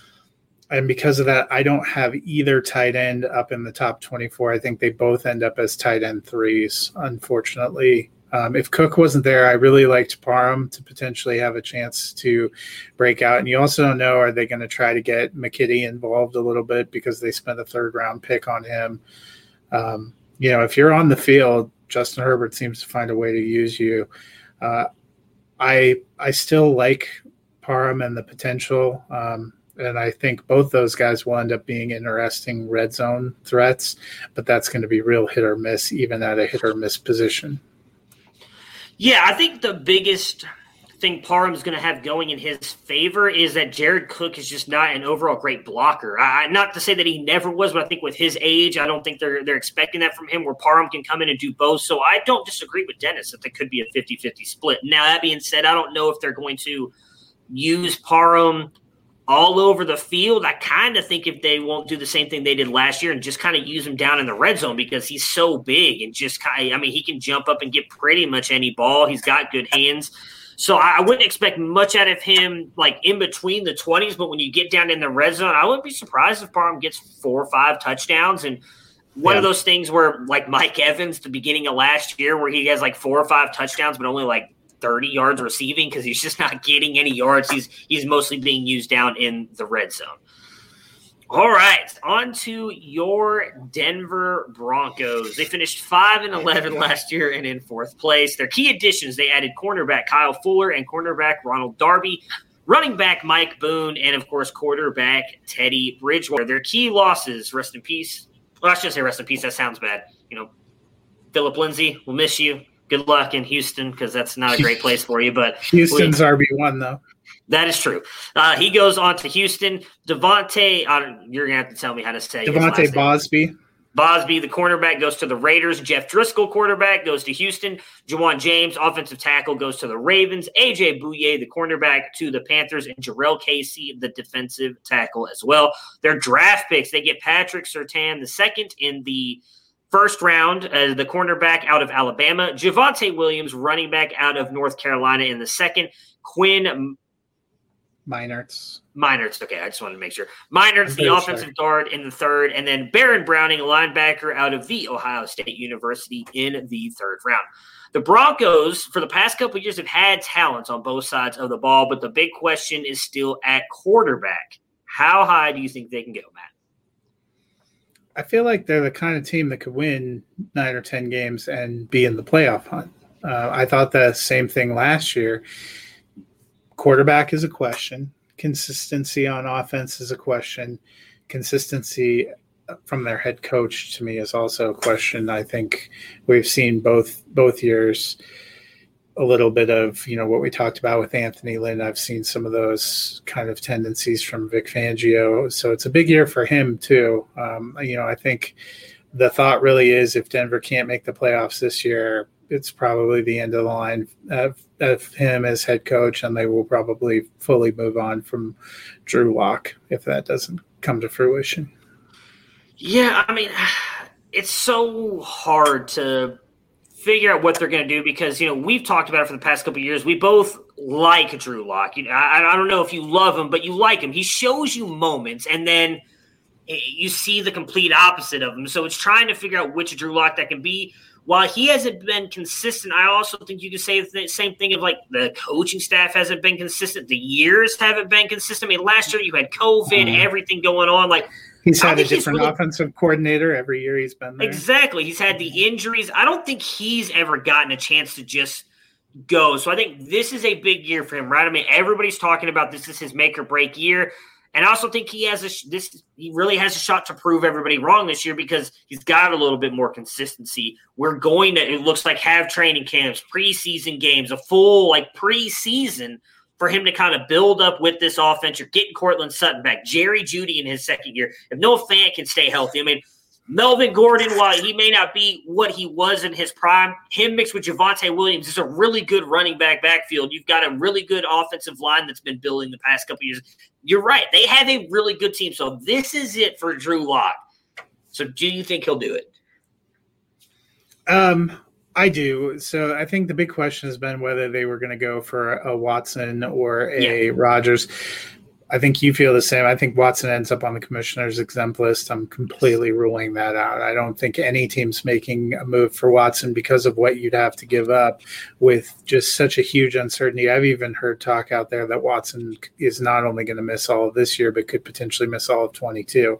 S7: And because of that, I don't have either tight end up in the top twenty-four. I think they both end up as tight end threes, unfortunately. Um, if Cook wasn't there, I really liked Parham to potentially have a chance to break out. And you also don't know, are they going to try to get McKitty involved a little bit because they spent a third-round pick on him? Um, you know, if you're on the field, Justin Herbert seems to find a way to use you. Uh, I I still like Parham and the potential, um, and I think both those guys will end up being interesting red zone threats, but that's going to be real hit or miss, even at a hit or miss position.
S6: Yeah, I think the biggest thing Parham's going to have going in his favor is that Jared Cook is just not an overall great blocker. I, not to say that he never was, but I think with his age, I don't think they're they're expecting that from him, where Parham can come in and do both. So I don't disagree with Dennis that there could be a fifty-fifty split. Now, that being said, I don't know if they're going to use Parham all over the field. I kind of think if they won't do the same thing they did last year and just kind of use him down in the red zone because he's so big and just kind of, I mean, he can jump up and get pretty much any ball. He's got good hands. So I wouldn't expect much out of him, like in between the twenties, but when you get down in the red zone, I wouldn't be surprised if Parham gets four or five touchdowns. And one yeah. of those things where, like Mike Evans, the beginning of last year, where he has like four or five touchdowns, but only like thirty yards receiving because he's just not getting any yards. He's he's mostly being used down in the red zone. All right, on to your Denver Broncos. They finished five and eleven last year and in fourth place. Their key additions, they added cornerback Kyle Fuller and cornerback Ronald Darby, running back Mike Boone, and, of course, quarterback Teddy Bridgewater. Their key losses, rest in peace. Well, I shouldn't say rest in peace. That sounds bad. You know, Phillip Lindsay, we'll miss you. Good luck in Houston because that's not a great place for you. But
S7: Houston's we, R B one, though.
S6: That is true. Uh, he goes on to Houston. Devontae, uh, you're going to have to tell me how to say
S7: Devontae Bosby.
S6: Bosby, the cornerback, goes to the Raiders. Jeff Driscoll, quarterback, goes to Houston. Juwan James, offensive tackle, goes to the Ravens. A J Bouye, the cornerback, to the Panthers. And Jarrell Casey, the defensive tackle as well. Their draft picks, they get Patrick Surtain, the second in the first round, uh, the cornerback out of Alabama. Javonte Williams, running back out of North Carolina in the second. Quinn
S7: Meinertz.
S6: Meinertz, okay, I just wanted to make sure. Meinertz, the offensive sure. guard in the third, and then Baron Browning, linebacker out of the Ohio State University in the third round. The Broncos, for the past couple of years, have had talent on both sides of the ball, but the big question is still at quarterback. How high do you think they can go, Matt?
S7: I feel like they're the kind of team that could win nine or ten games and be in the playoff hunt. Uh, I thought the same thing last year. Quarterback is a question. Consistency on offense is a question. Consistency from their head coach, to me, is also a question. I think we've seen both both years a little bit of, you know, what we talked about with Anthony Lynn. I've seen some of those kind of tendencies from Vic Fangio. So it's a big year for him, too. Um, you know, I think the thought really is if Denver can't make the playoffs this year, it's probably the end of the line of, of him as head coach, and they will probably fully move on from Drew Lock if that doesn't come to fruition.
S6: Yeah, I mean, it's so hard to figure out what they're going to do because, you know, we've talked about it for the past couple of years. We both like Drew Lock. You know, I, I don't know if you love him, but you like him. He shows you moments, and then you see the complete opposite of him. So it's trying to figure out which Drew Lock that can be. While he hasn't been consistent, I also think you can say the same thing of like the coaching staff hasn't been consistent. The years haven't been consistent. I mean, last year you had COVID, mm-hmm. everything going on. Like
S7: he's had a different really, offensive coordinator every year he's been there.
S6: Exactly. He's had the injuries. I don't think he's ever gotten a chance to just go. So I think this is a big year for him, right? I mean, everybody's talking about this is his make or break year. And I also think he has a this he really has a shot to prove everybody wrong this year because he's got a little bit more consistency. We're going to, it looks like, have training camps, preseason games, a full like preseason for him to kind of build up with this offense. You're getting Cortland Sutton back, Jerry Jeudy in his second year. If Noah Fant can stay healthy, I mean, Melvin Gordon, while he may not be what he was in his prime, him mixed with Javonte Williams is a really good running back backfield. You've got a really good offensive line that's been building the past couple of years. You're right. They have a really good team. So this is it for Drew Lock. So do you think he'll do it?
S7: Um, I do. So I think the big question has been whether they were going to go for a Watson or a yeah. Rodgers. I think you feel the same. I think Watson ends up on the commissioner's exempt list. I'm completely ruling that out. I don't think any team's making a move for Watson because of what you'd have to give up with just such a huge uncertainty. I've even heard talk out there that Watson is not only going to miss all of this year, but could potentially miss all of twenty-two.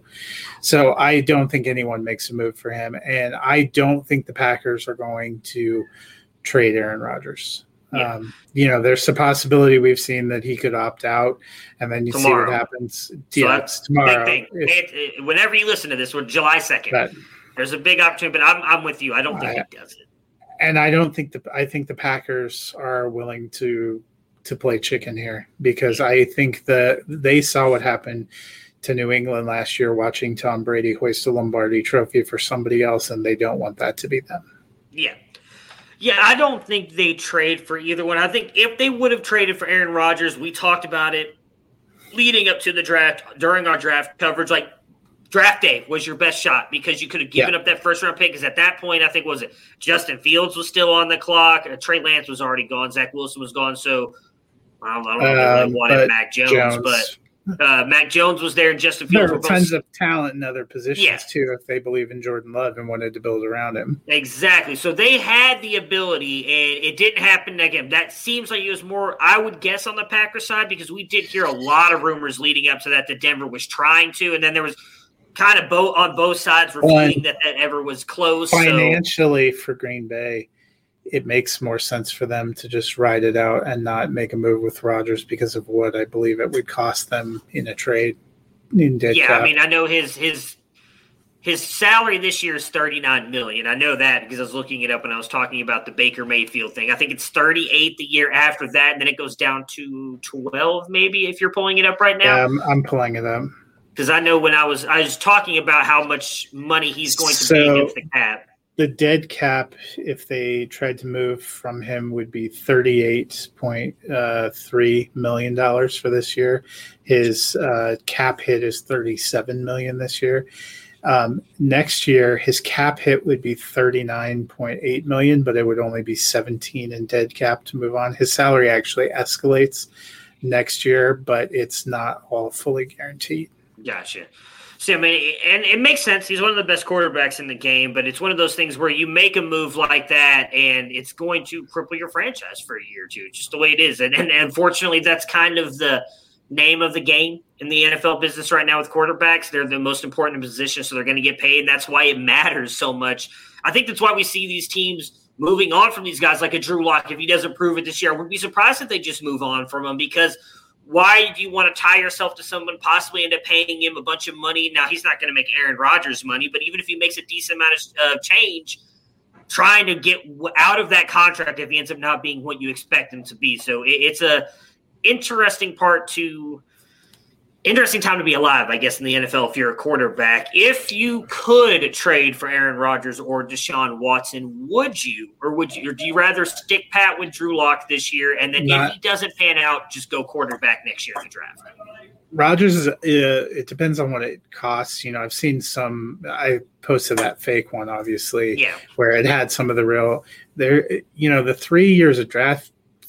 S7: So I don't think anyone makes a move for him. And I don't think the Packers are going to trade Aaron Rodgers. Yeah. Um, you know, there's a possibility we've seen that he could opt out, and then you tomorrow. see what happens.
S6: So
S7: yeah, it's tomorrow.
S6: Big, big. It, it, whenever you listen to this, we're July second. But, there's a big opportunity, but I'm I'm with you. I don't think I, he does it.
S7: And I don't think the I think the Packers are willing to to play chicken here because I think that they saw what happened to New England last year, watching Tom Brady hoist a Lombardi Trophy for somebody else, and they don't want that to be them.
S6: Yeah. Yeah, I don't think they trade for either one. I think if they would have traded for Aaron Rodgers, we talked about it leading up to the draft, during our draft coverage, like draft day was your best shot because you could have given yeah. up that first-round pick because at that point, I think, was it Justin Fields was still on the clock. Uh, Trey Lance was already gone. Zach Wilson was gone. So I don't, I don't know if they really wanted Mac Jones, Jones, but uh, Mac Jones was there and Justin Fields.
S7: There were tons of talent in other positions, yeah. too, if they believe in Jordan Love and wanted to build around him.
S6: Exactly. So they had the ability, and it didn't happen again. That seems like it was more, I would guess, on the Packers side because we did hear a lot of rumors leading up to that that Denver was trying to, and then there was kind of both on both sides repeating that that ever was close.
S7: Financially so. For Green Bay, it makes more sense for them to just ride it out and not make a move with Rodgers because of what I believe it would cost them in a trade. In dead
S6: yeah,
S7: cap.
S6: I mean, I know his his his salary this year is thirty-nine million dollars. I know that because I was looking it up and I was talking about the Baker Mayfield thing. I think it's thirty-eight the year after that, and then it goes down to twelve maybe if you're pulling it up right now.
S7: Yeah, I'm, I'm pulling it up.
S6: Because I know when I was I was talking about how much money he's going to so, pay against the cap.
S7: The dead cap, if they tried to move from him, would be thirty-eight point three million dollars for this year. His uh, cap hit is thirty-seven million dollars this year. Um, next year, his cap hit would be thirty-nine point eight million dollars, but it would only be seventeen in dead cap to move on. His salary actually escalates next year, but it's not all fully guaranteed.
S6: Gotcha. So, I mean, and it makes sense. He's one of the best quarterbacks in the game, but it's one of those things where you make a move like that and it's going to cripple your franchise for a year or two, just the way it is. And, and unfortunately, that's kind of the name of the game in the N F L business right now with quarterbacks. They're the most important position, so they're going to get paid. And that's why it matters so much. I think that's why we see these teams moving on from these guys like a Drew Lock. If he doesn't prove it this year, I wouldn't be surprised if they just move on from him because – why do you want to tie yourself to someone, possibly end up paying him a bunch of money? Now, he's not going to make Aaron Rodgers money, but even if he makes a decent amount of uh, change, trying to get out of that contract if he ends up not being what you expect him to be. So it, it's a interesting part to – interesting time to be alive, I guess, in the N F L if you're a quarterback. If you could trade for Aaron Rodgers or Deshaun Watson, would you? Or would you? Or do you rather stick pat with Drew Lock this year and then Not, if he doesn't pan out, just go quarterback next year in the draft?
S7: Rodgers, is, uh, it depends on what it costs. You know, I've seen some – I posted that fake one, obviously,
S6: yeah.
S7: where it had some of the real – there. You know, the three years of draft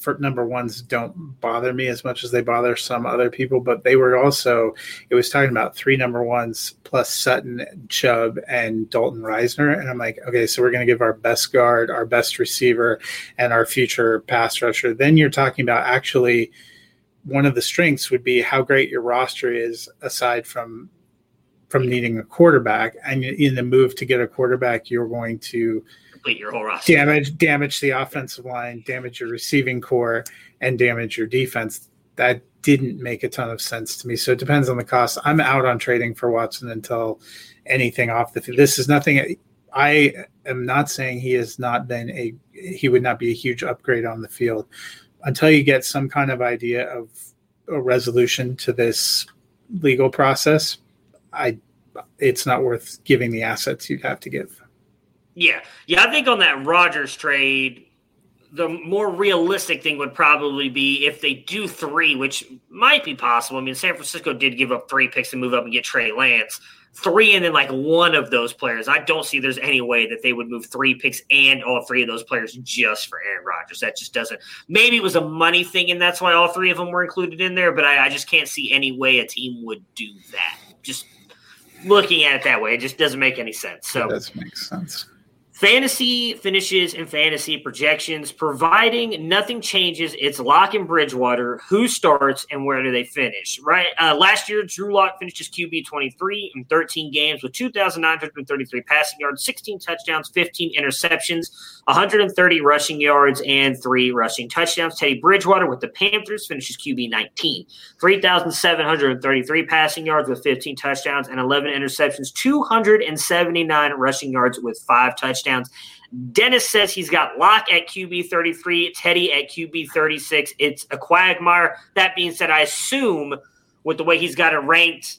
S7: for number ones don't bother me as much as they bother some other people, but they were also, it was talking about three number ones plus Sutton, Chubb, and Dalton Reisner. And I'm like, okay, so we're going to give our best guard, our best receiver, and our future pass rusher. Then you're talking about actually one of the strengths would be how great your roster is aside from from needing a quarterback. And in the move to get a quarterback, you're going to
S6: complete your whole roster.
S7: Damage, damage the offensive line, damage your receiving core, and damage your defense. That didn't make a ton of sense to me. So it depends on the cost. I'm out on trading for Watson until anything off the field. This is nothing. I am not saying he has not been a, he would not be a huge upgrade on the field until you get some kind of idea of a resolution to this legal process. I, it's not worth giving the assets you'd have to give.
S6: Yeah. Yeah. I think on that Rodgers trade, the more realistic thing would probably be if they do three, which might be possible. I mean, San Francisco did give up three picks and move up and get Trey Lance. Three and then like one of those players. I don't see there's any way that they would move three picks and all three of those players just for Aaron Rodgers. That just doesn't – maybe it was a money thing and that's why all three of them were included in there, but I, I just can't see any way a team would do that. Just looking at it that way, it just doesn't make any sense. So
S7: it does make sense.
S6: Fantasy finishes and fantasy projections, providing nothing changes. It's Lock and Bridgewater. Who starts and where do they finish? Right. Uh, last year, Drew Lock finished as Q B twenty-three in thirteen games with two thousand nine hundred thirty-three passing yards, sixteen touchdowns, fifteen interceptions, one hundred thirty rushing yards, and three rushing touchdowns. Teddy Bridgewater with the Panthers finishes Q B nineteen, three thousand seven hundred thirty-three passing yards with fifteen touchdowns and eleven interceptions, two hundred seventy-nine rushing yards with five touchdowns. Dennis says he's got Lock at Q B thirty-three, Teddy at Q B thirty-six. It's a quagmire. That being said, I assume with the way he's got it ranked,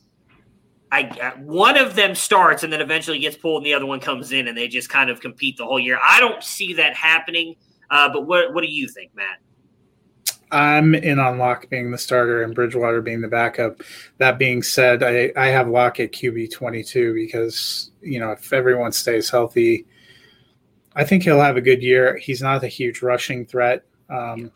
S6: I one of them starts and then eventually gets pulled and the other one comes in and they just kind of compete the whole year. I don't see that happening, uh, but what what do you think, Matt?
S7: I'm in on Lock being the starter and Bridgewater being the backup. That being said, I, I have Lock at Q B twenty-two because, you know, if everyone stays healthy, I think he'll have a good year. He's not a huge rushing threat. Um,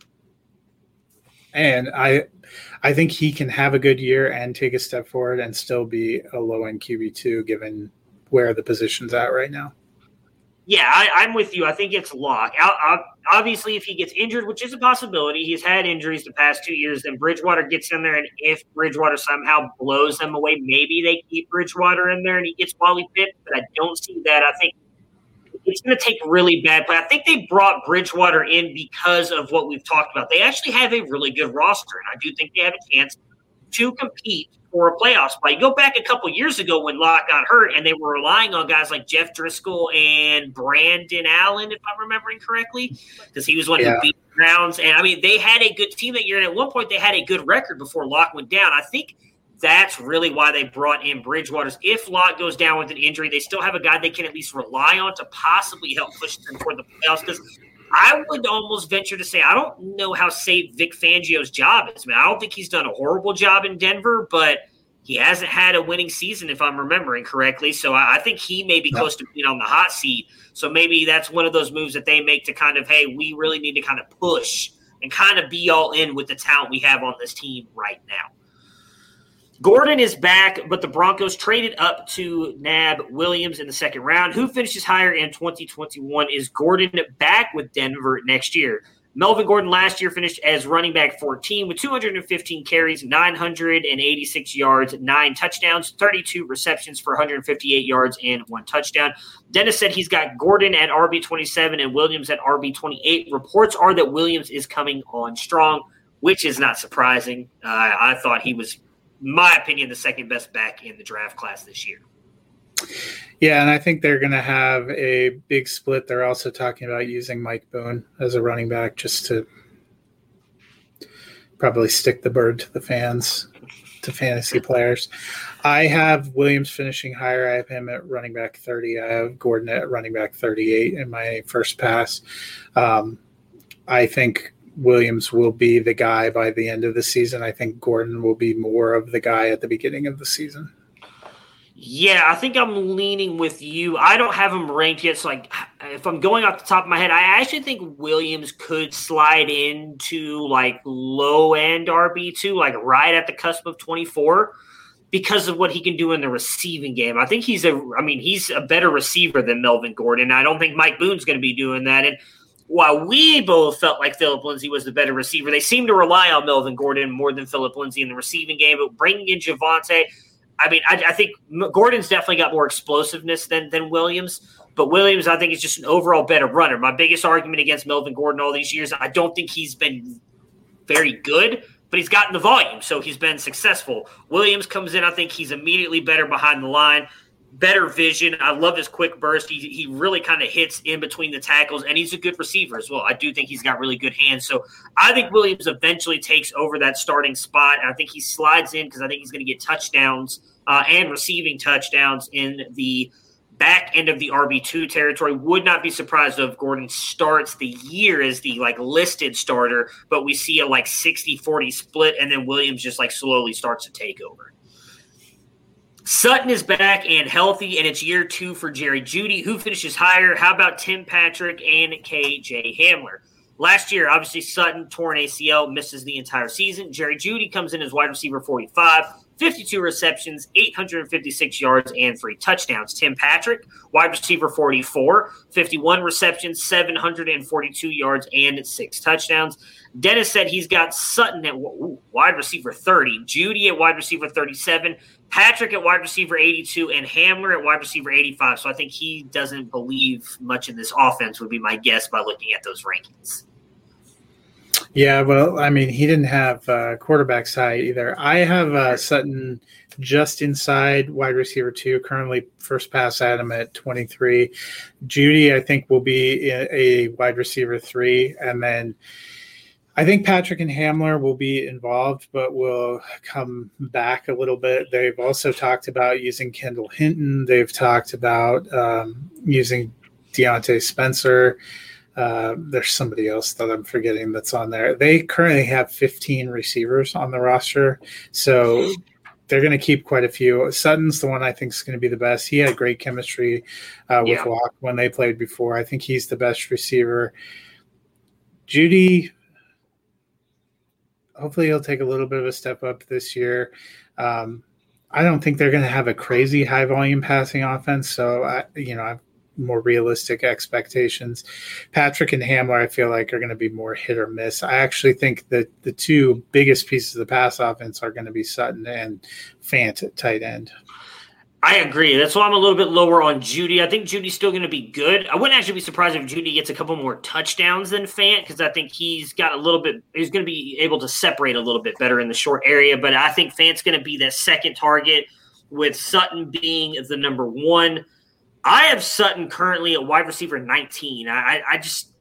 S7: and I I think he can have a good year and take a step forward and still be a low-end Q B two given where the position's at right now.
S6: Yeah, I, I'm with you. I think it's Lock. I, I, obviously, if he gets injured, which is a possibility, he's had injuries the past two years, then Bridgewater gets in there, and if Bridgewater somehow blows them away, maybe they keep Bridgewater in there and he gets Wally Pitt, but I don't see that. I think it's going to take really bad play. I think they brought Bridgewater in because of what we've talked about. They actually have a really good roster, and I do think they have a chance to compete for a playoff spot. You go back a couple years ago when Locke got hurt, and they were relying on guys like Jeff Driscoll and Brandon Allen, if I'm remembering correctly, because he was one
S7: yeah.
S6: who beat the Browns. And, I mean, they had a good team that year, and at one point they had a good record before Locke went down. I think that's really why they brought in Bridgewater. If Locke goes down with an injury, they still have a guy they can at least rely on to possibly help push them toward the playoffs. Because I would almost venture to say I don't know how safe Vic Fangio's job is. I mean, I don't think he's done a horrible job in Denver, but he hasn't had a winning season, if I'm remembering correctly. So I think he may be close to being on the hot seat. So maybe that's one of those moves that they make to kind of, hey, we really need to kind of push and kind of be all in with the talent we have on this team right now. Gordon is back, but the Broncos traded up to nab Williams in the second round. Who finishes higher in twenty twenty-one? Is Gordon back with Denver next year? Melvin Gordon last year finished as running back fourteen with two hundred fifteen carries, nine hundred eighty-six yards, nine touchdowns, thirty-two receptions for one hundred fifty-eight yards and one touchdown. Dennis said he's got Gordon at R B twenty-seven and Williams at R B twenty-eight. Reports are that Williams is coming on strong, which is not surprising. Uh, I thought he was, in my opinion, the second best back in the draft class this year.
S7: Yeah, and I think they're going to have a big split. They're also talking about using Mike Boone as a running back just to probably stick the bird to the fans, to fantasy players. I have Williams finishing higher. I have him at running back thirty. I have Gordon at running back thirty-eight in my first pass. Um, I think Williams will be the guy by the end of the season. I think Gordon will be more of the guy at the beginning of the season.
S6: Yeah, I think I'm leaning with you. I don't have him ranked yet. So like, if I'm going off the top of my head, I actually think Williams could slide into like low end R B two, like right at the cusp of twenty-four, because of what he can do in the receiving game. I think he's a, I mean, he's a better receiver than Melvin Gordon. I don't think Mike Boone's going to be doing that. And while we both felt like Phillip Lindsay was the better receiver, they seem to rely on Melvin Gordon more than Phillip Lindsay in the receiving game. But bringing in Javonte, I mean, I, I think Gordon's definitely got more explosiveness than than Williams. But Williams, I think, is just an overall better runner. My biggest argument against Melvin Gordon all these years, I don't think he's been very good, but he's gotten the volume, so he's been successful. Williams comes in, I think he's immediately better behind the line, better vision. I love his quick burst. He, he really kind of hits in between the tackles, and he's a good receiver as well. I do think he's got really good hands. So I think Williams eventually takes over that starting spot, and I think he slides in because I think he's going to get touchdowns uh, and receiving touchdowns in the back end of the R B two territory. Would not be surprised if Gordon starts the year as the like listed starter, but we see a like sixty forty split, and then Williams just like slowly starts to take over. Sutton is back and healthy, and it's year two for Jerry Jeudy. Who finishes higher? How about Tim Patrick and K J Hamler? Last year, obviously, Sutton tore an A C L, misses the entire season. Jerry Jeudy comes in as wide receiver forty-five, fifty-two receptions, eight hundred fifty-six yards, and three touchdowns. Tim Patrick, wide receiver forty-four, fifty-one receptions, seven hundred forty-two yards, and six touchdowns. Dennis said he's got Sutton at ooh, wide receiver thirty, Jeudy at wide receiver thirty-seven, Patrick at wide receiver eighty-two, and Hamler at wide receiver eighty-five. So I think he doesn't believe much in this offense would be my guess by looking at those rankings.
S7: Yeah, well, I mean, he didn't have uh, quarterback side either. I have uh, Sutton just inside wide receiver two, currently first pass at him at twenty-three. Jeudy, I think, will be a, a wide receiver three. And then I think Patrick and Hamler will be involved, but will come back a little bit. They've also talked about using Kendall Hinton. They've talked about um, using Deontay Spencer. Uh, there's somebody else that I'm forgetting that's on there. They currently have fifteen receivers on the roster, so they're going to keep quite a few. Sutton's the one I think is going to be the best. He had great chemistry uh, with
S6: yeah.
S7: Locke when they played before. I think he's the best receiver. Jeudy, hopefully he'll take a little bit of a step up this year. Um, I don't think they're going to have a crazy high volume passing offense, so I, you know, I've more realistic expectations. Patrick and Hamler, I feel like, are going to be more hit or miss. I actually think that the two biggest pieces of the pass offense are going to be Sutton and Fant at tight end.
S6: I agree. That's why I'm a little bit lower on Jeudy. I think Judy's still going to be good. I wouldn't actually be surprised if Jeudy gets a couple more touchdowns than Fant, because I think he's got a little bit – he's going to be able to separate a little bit better in the short area. But I think Fant's going to be that second target, with Sutton being the number one. I have Sutton currently at wide receiver nineteen. I, I just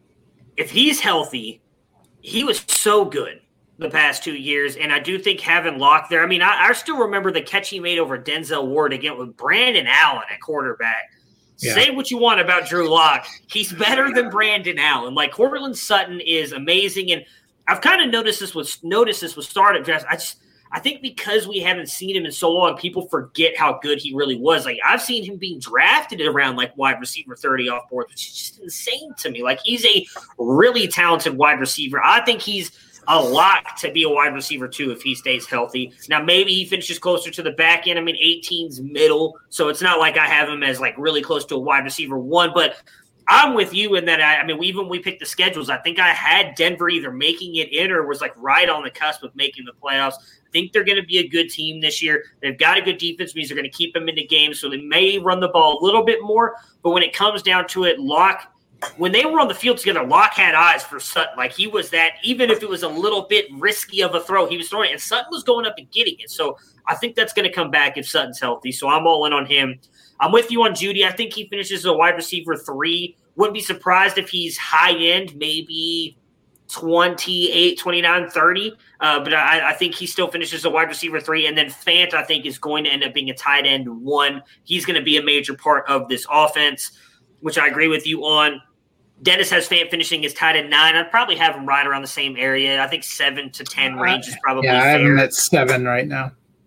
S6: – if he's healthy, he was so good the past two years, and I do think having Locke there – I mean, I, I still remember the catch he made over Denzel Ward again with Brandon Allen at quarterback. Yeah. Say what you want about Drew Lock. He's better than Brandon Allen. Like, Courtland Sutton is amazing, and I've kind of noticed this with noticed this with startup drafts. I just – I think because we haven't seen him in so long, people forget how good he really was. Like, I've seen him being drafted around like wide receiver thirty off board, which is just insane to me. Like, he's a really talented wide receiver. I think he's a lock to be a wide receiver too if he stays healthy. Now, maybe he finishes closer to the back end. I mean, eighteen's middle, so it's not like I have him as like really close to a wide receiver one, but I'm with you in that. I, I mean, we, even we picked the schedules. I think I had Denver either making it in or was like right on the cusp of making the playoffs. I think they're going to be a good team this year. They've got a good defense, means they're going to keep them in the game, so they may run the ball a little bit more. But when it comes down to it, Locke, when they were on the field together, Locke had eyes for Sutton. Like, he was that, even if it was a little bit risky of a throw, he was throwing it, and Sutton was going up and getting it. So I think that's going to come back if Sutton's healthy. So I'm all in on him. I'm with you on Jeudy. I think he finishes as a wide receiver three. Wouldn't be surprised if he's high end, maybe twenty-eight, twenty-nine, thirty. Uh, but I, I think he still finishes a wide receiver three. And then Fant, I think, is going to end up being a tight end one. He's going to be a major part of this offense, which I agree with you on. Dennis has Fant finishing as tight end nine. I'd probably have him right around the same area. I think seven to ten range is probably
S7: yeah,
S6: fair.
S7: I have him at seven right now.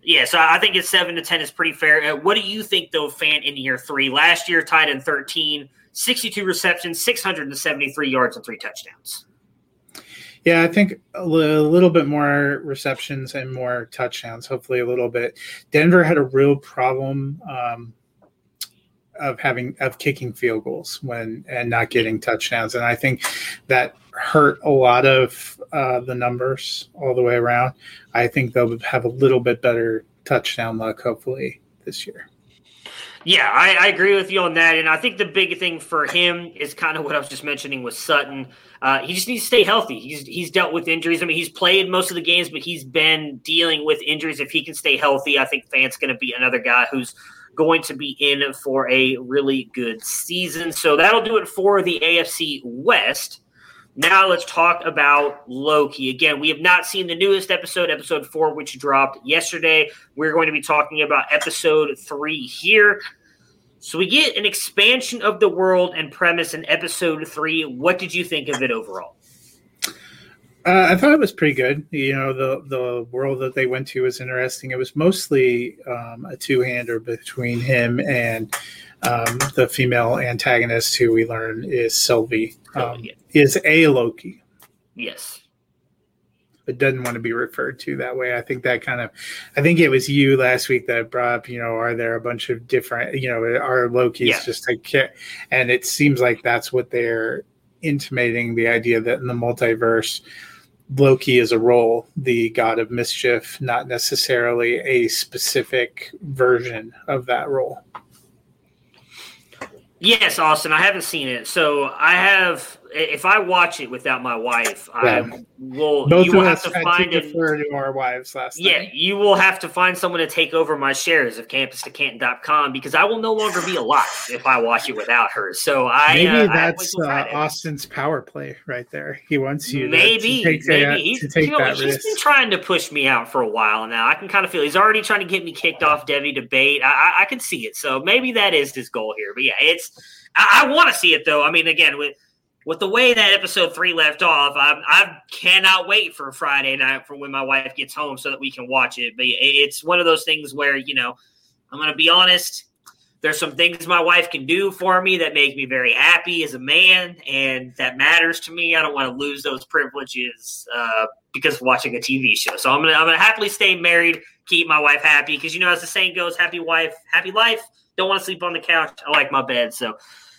S6: Yeah, so I think it's seven to ten is pretty fair. Uh, what do you think, though, Fan, in year three? Last year, tied in thirteen, sixty-two receptions, six hundred seventy-three yards, and three touchdowns.
S7: Yeah, I think a little bit more receptions and more touchdowns, hopefully a little bit. Denver had a real problem um, of having of kicking field goals when and not getting touchdowns, and I think that hurt a lot of uh, the numbers all the way around. I think they'll have a little bit better touchdown luck, hopefully, this year.
S6: Yeah, I, I agree with you on that. And I think the big thing for him is kind of what I was just mentioning with Sutton. Uh, he just needs to stay healthy. He's he's dealt with injuries. I mean, he's played most of the games, but he's been dealing with injuries. If he can stay healthy, I think Fant's going to be another guy who's going to be in for a really good season. So that'll do it for the A F C West. Now let's talk about Loki. Again, we have not seen the newest episode, episode four, which dropped yesterday. We're going to be talking about episode three here. So we get an expansion of the world and premise in episode three. What did you think of it overall?
S7: Uh, I thought it was pretty good. You know, the the world that they went to was interesting. It was mostly um, a two-hander between him and um, the female antagonist, who we learn is Sylvie. Um, oh, yeah. Is a Loki.
S6: Yes.
S7: But doesn't want to be referred to that way. I think that kind of, I think it was you last week that brought up, you know, are there a bunch of different, you know, are Lokis yeah. just like, and it seems like that's what they're intimating, the idea that in the multiverse, Loki is a role, the god of mischief, not necessarily a specific version of that role.
S6: Yes, Austin, I haven't seen it. So I have, if I watch it without my wife, yeah. I will,
S7: Both
S6: you will
S7: of
S6: have
S7: us
S6: to
S7: had
S6: find
S7: to
S6: it.
S7: defer to our wives last
S6: yeah,
S7: night.
S6: You will have to find someone to take over my shares of campus to canton dot com because I will no longer be alive if I watch it without her. So I
S7: Maybe
S6: uh,
S7: that's uh, Austin's power play right there. He wants you
S6: maybe,
S7: to, to take,
S6: maybe.
S7: that,
S6: He's,
S7: to take
S6: you know,
S7: that
S6: he's
S7: risk.
S6: been trying to push me out for a while now. I can kind of feel he's already trying to get me kicked off Debbie Debate. I, I, I can see it. So maybe that is his goal here. But yeah, it's I, I want to see it though. I mean, again, with With the way that episode three left off, I, I cannot wait for Friday night for when my wife gets home so that we can watch it. But it's one of those things where, you know, I'm going to be honest. There's some things my wife can do for me that make me very happy as a man, and that matters to me. I don't want to lose those privileges uh, because of watching a T V show. So I'm going to I'm going to happily stay married, keep my wife happy because, you know, as the saying goes, happy wife, happy life. Don't want to sleep on the couch. I like my bed. So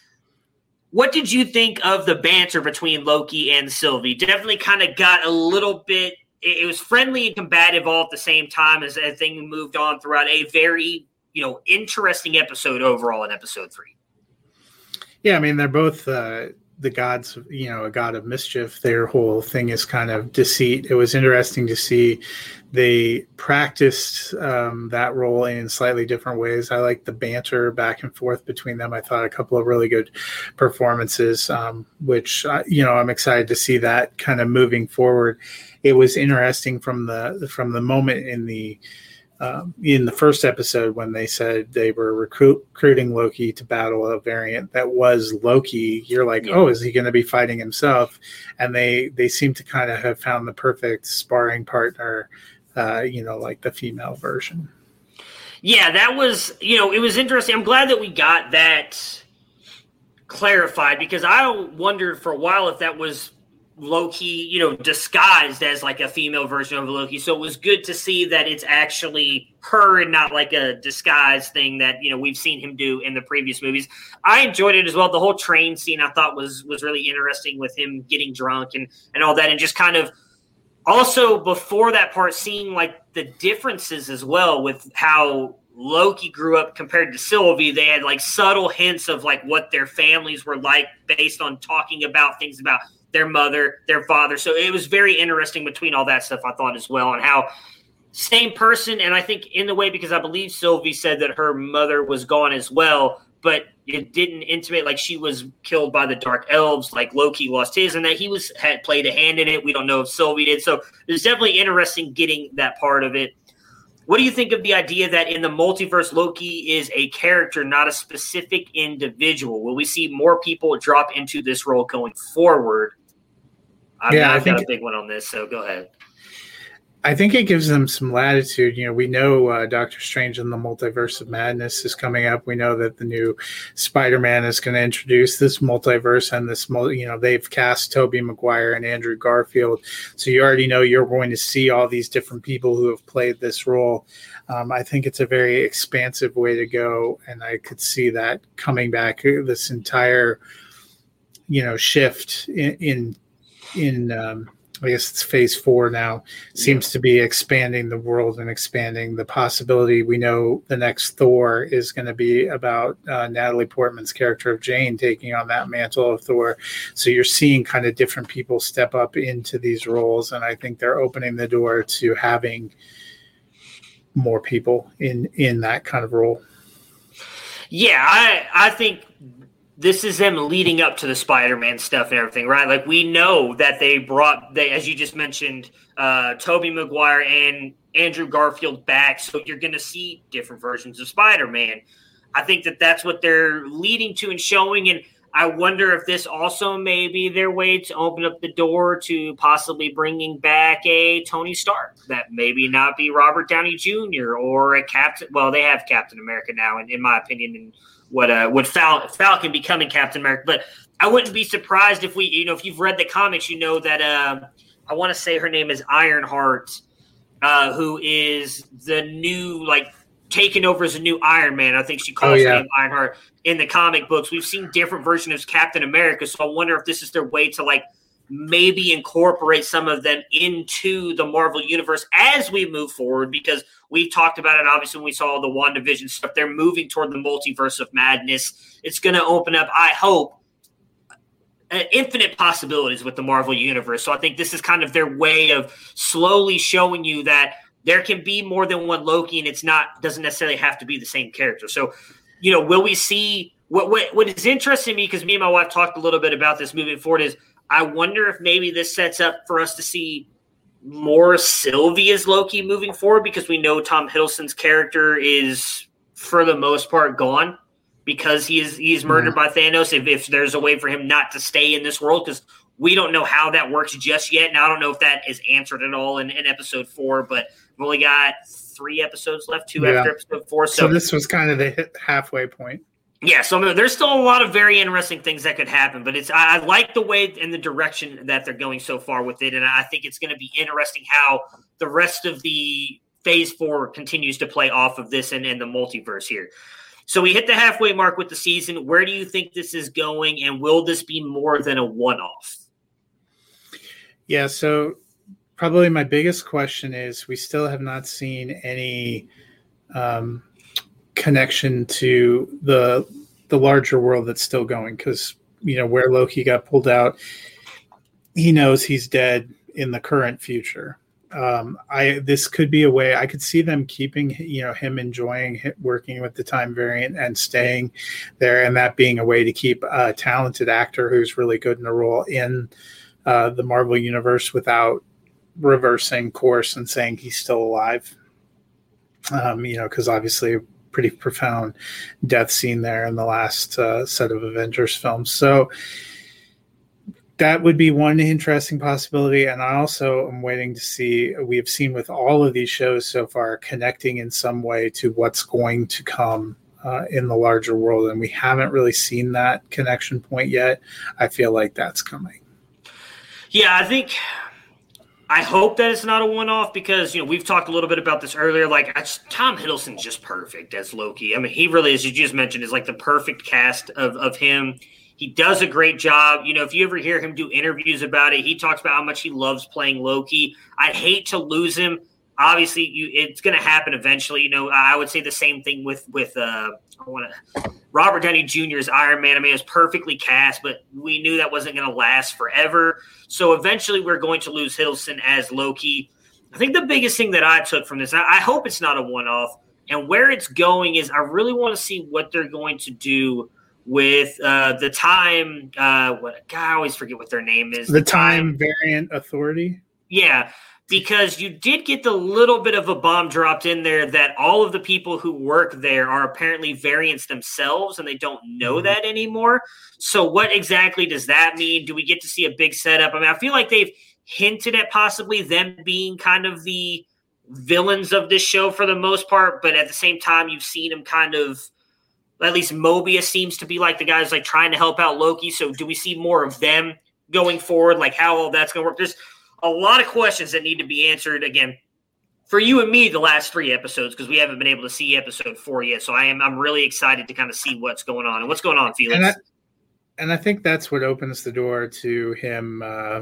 S6: what did you think of the banter between Loki and Sylvie? Definitely kind of got a little bit – it was friendly and combative all at the same time as, as things moved on throughout a very, you know, interesting episode overall in episode three.
S7: Yeah, I mean, they're both uh, the gods, you know, a god of mischief. Their whole thing is kind of deceit. It was interesting to see they practiced um, that role in slightly different ways. I like the banter back and forth between them. I thought a couple of really good performances, um, which, uh, you know, I'm excited to see that kind of moving forward. It was interesting from the from the moment in the um, in the first episode when they said they were recruit, recruiting Loki to battle a variant that was Loki. You're like, yeah. oh, is he going to be fighting himself? And they they seem to kind of have found the perfect sparring partner. Uh, you know, like the female version.
S6: Yeah, that was, you know, it was interesting. I'm glad that we got that clarified because I wondered for a while if that was Loki, you know, disguised as like a female version of Loki. So it was good to see that it's actually her and not like a disguise thing that, you know, we've seen him do in the previous movies. I enjoyed it as well. The whole train scene I thought was was really interesting with him getting drunk and, and all that and just kind of also, before that part, seeing like the differences as well with how Loki grew up compared to Sylvie, they had like subtle hints of like what their families were like based on talking about things about their mother, their father. So it was very interesting between all that stuff, I thought as well, and how same person. And I think in the way, because I believe Sylvie said that her mother was gone as well, but it didn't intimate like she was killed by the Dark Elves, like Loki lost his, and that he was had played a hand in it. We don't know if Sylvie did. So it's definitely interesting getting that part of it. What do you think of the idea that in the multiverse, Loki is a character, not a specific individual? Will we see more people drop into this role going forward? I've,
S7: yeah,
S6: I've
S7: I think,
S6: got a big one on this, so go ahead.
S7: I think it gives them some latitude. You know, we know uh, Doctor Strange and the Multiverse of Madness is coming up. We know that the new Spider-Man is going to introduce this multiverse and this, you know, they've cast Tobey Maguire and Andrew Garfield. So you already know you're going to see all these different people who have played this role. Um, I think it's a very expansive way to go. And I could see that coming back, this entire, you know, shift in, in, in um, I guess it's phase four now, seems to be expanding the world and expanding the possibility. We know the next Thor is going to be about uh, Natalie Portman's character of Jane taking on that mantle of Thor. So you're seeing kind of different people step up into these roles. And I think they're opening the door to having more people in, in that kind of role.
S6: Yeah, I, I think this is them leading up to the Spider-Man stuff and everything, right? Like, we know that they brought, they, as you just mentioned, uh, Tobey Maguire and Andrew Garfield back, so you're going to see different versions of Spider-Man. I think that that's what they're leading to and showing, and I wonder if this also may be their way to open up the door to possibly bringing back a Tony Stark, that maybe not be Robert Downey Junior or a Captain, well, they have Captain America now, in, in my opinion, and what uh, what Fal- Falcon becoming Captain America. But I wouldn't be surprised if we, you know, if you've read the comics, you know that uh, I want to say her name is Ironheart, uh, who is the new, like, taken over as a new Iron Man. I think she calls oh, yeah. her name Ironheart in the comic books. We've seen different versions of Captain America, so I wonder if this is their way to, like, maybe incorporate some of them into the Marvel Universe as we move forward, because we've talked about it, obviously, when we saw the WandaVision stuff. They're moving toward the multiverse of madness. It's going to open up, I hope, uh, infinite possibilities with the Marvel Universe. So I think this is kind of their way of slowly showing you that there can be more than one Loki, and it's not doesn't necessarily have to be the same character. So, you know, will we see what what, what is interesting to me, because me and my wife talked a little bit about this moving forward, is I wonder if maybe this sets up for us to see more Sylvie as Loki moving forward, because we know Tom Hiddleston's character is, for the most part, gone because he is he's murdered mm-hmm. by Thanos. If, if there's a way for him not to stay in this world, because we don't know how that works just yet. And I don't know if that is answered at all in, in episode four, but we've only got three episodes left, two yeah. after episode four. So,
S7: so this was kind of the halfway point.
S6: Yeah, so I mean, there's still a lot of very interesting things that could happen, but it's I, I like the way and the direction that they're going so far with it, and I think it's going to be interesting how the rest of the phase four continues to play off of this and, and the multiverse here. So we hit the halfway mark with the season. Where do you think this is going, and will this be more than a one-off?
S7: Yeah, so probably my biggest question is we still have not seen any um, – connection to the the larger world that's still going, because, you know, where Loki got pulled out, he knows he's dead in the current future. Um, I this could be a way I could see them keeping, you know, him enjoying working with the Time Variant and staying there, and that being a way to keep a talented actor who's really good in a role in uh, the Marvel Universe without reversing course and saying he's still alive. Um, you know, because obviously pretty profound death scene there in the last uh, set of Avengers films. So that would be one interesting possibility. And I also am waiting to see, we have seen with all of these shows so far, connecting in some way to what's going to come uh, in the larger world. And we haven't really seen that connection point yet. I feel like that's coming. Yeah, I think...
S6: I hope that it's not a one-off, because, you know, we've talked a little bit about this earlier. Like, I just, Tom Hiddleston's just perfect as Loki. I mean, he really, as you just mentioned, is like the perfect cast of, of him. He does a great job. You know, if you ever hear him do interviews about it, he talks about how much he loves playing Loki. I'd hate to lose him. Obviously, you, it's going to happen eventually. You know, I would say the same thing with, with uh, I want to Robert Downey Junior's Iron Man. I mean, it was perfectly cast, but we knew that wasn't going to last forever. So eventually we're going to lose Hiddleston as Loki. I think the biggest thing that I took from this, I, I hope it's not a one-off, and where it's going is I really want to see what they're going to do with uh, the time uh, – what God, I always forget what their name is.
S7: The, the Time Variant Authority?
S6: Yeah. Because you did get the little bit of a bomb dropped in there that all of the people who work there are apparently variants themselves, and they don't know mm-hmm. that anymore. So what exactly does that mean? Do we get to see a big setup? I mean, I feel like they've hinted at possibly them being kind of the villains of this show for the most part, but at the same time, you've seen him kind of, at least Mobius seems to be like the guy's like trying to help out Loki. So do we see more of them going forward? Like how all that's going to work? There's a lot of questions that need to be answered again for you and me the last three episodes, because we haven't been able to see episode four yet. So I am, I'm really excited to kind of see what's going on and what's going on, Felix.
S7: And I, and I think that's what opens the door to him. Uh,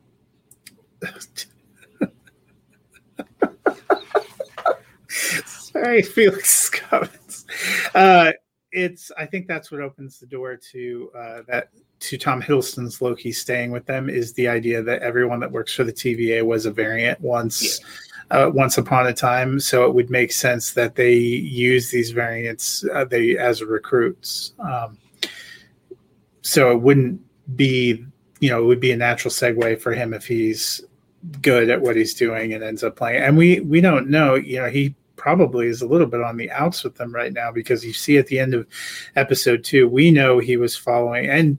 S7: Sorry, Felix comments. Uh, it's. I think that's what opens the door to uh, that to Tom Hiddleston's Loki staying with them, is the idea that everyone that works for the T V A was a variant once, yeah. uh, once upon a time. So it would make sense that they use these variants uh, they as recruits. Um, so it wouldn't be, you know, it would be a natural segue for him if he's good at what he's doing and ends up playing. And we we don't know, you know, he probably is a little bit on the outs with them right now, because you see at the end of episode two, we know he was following, and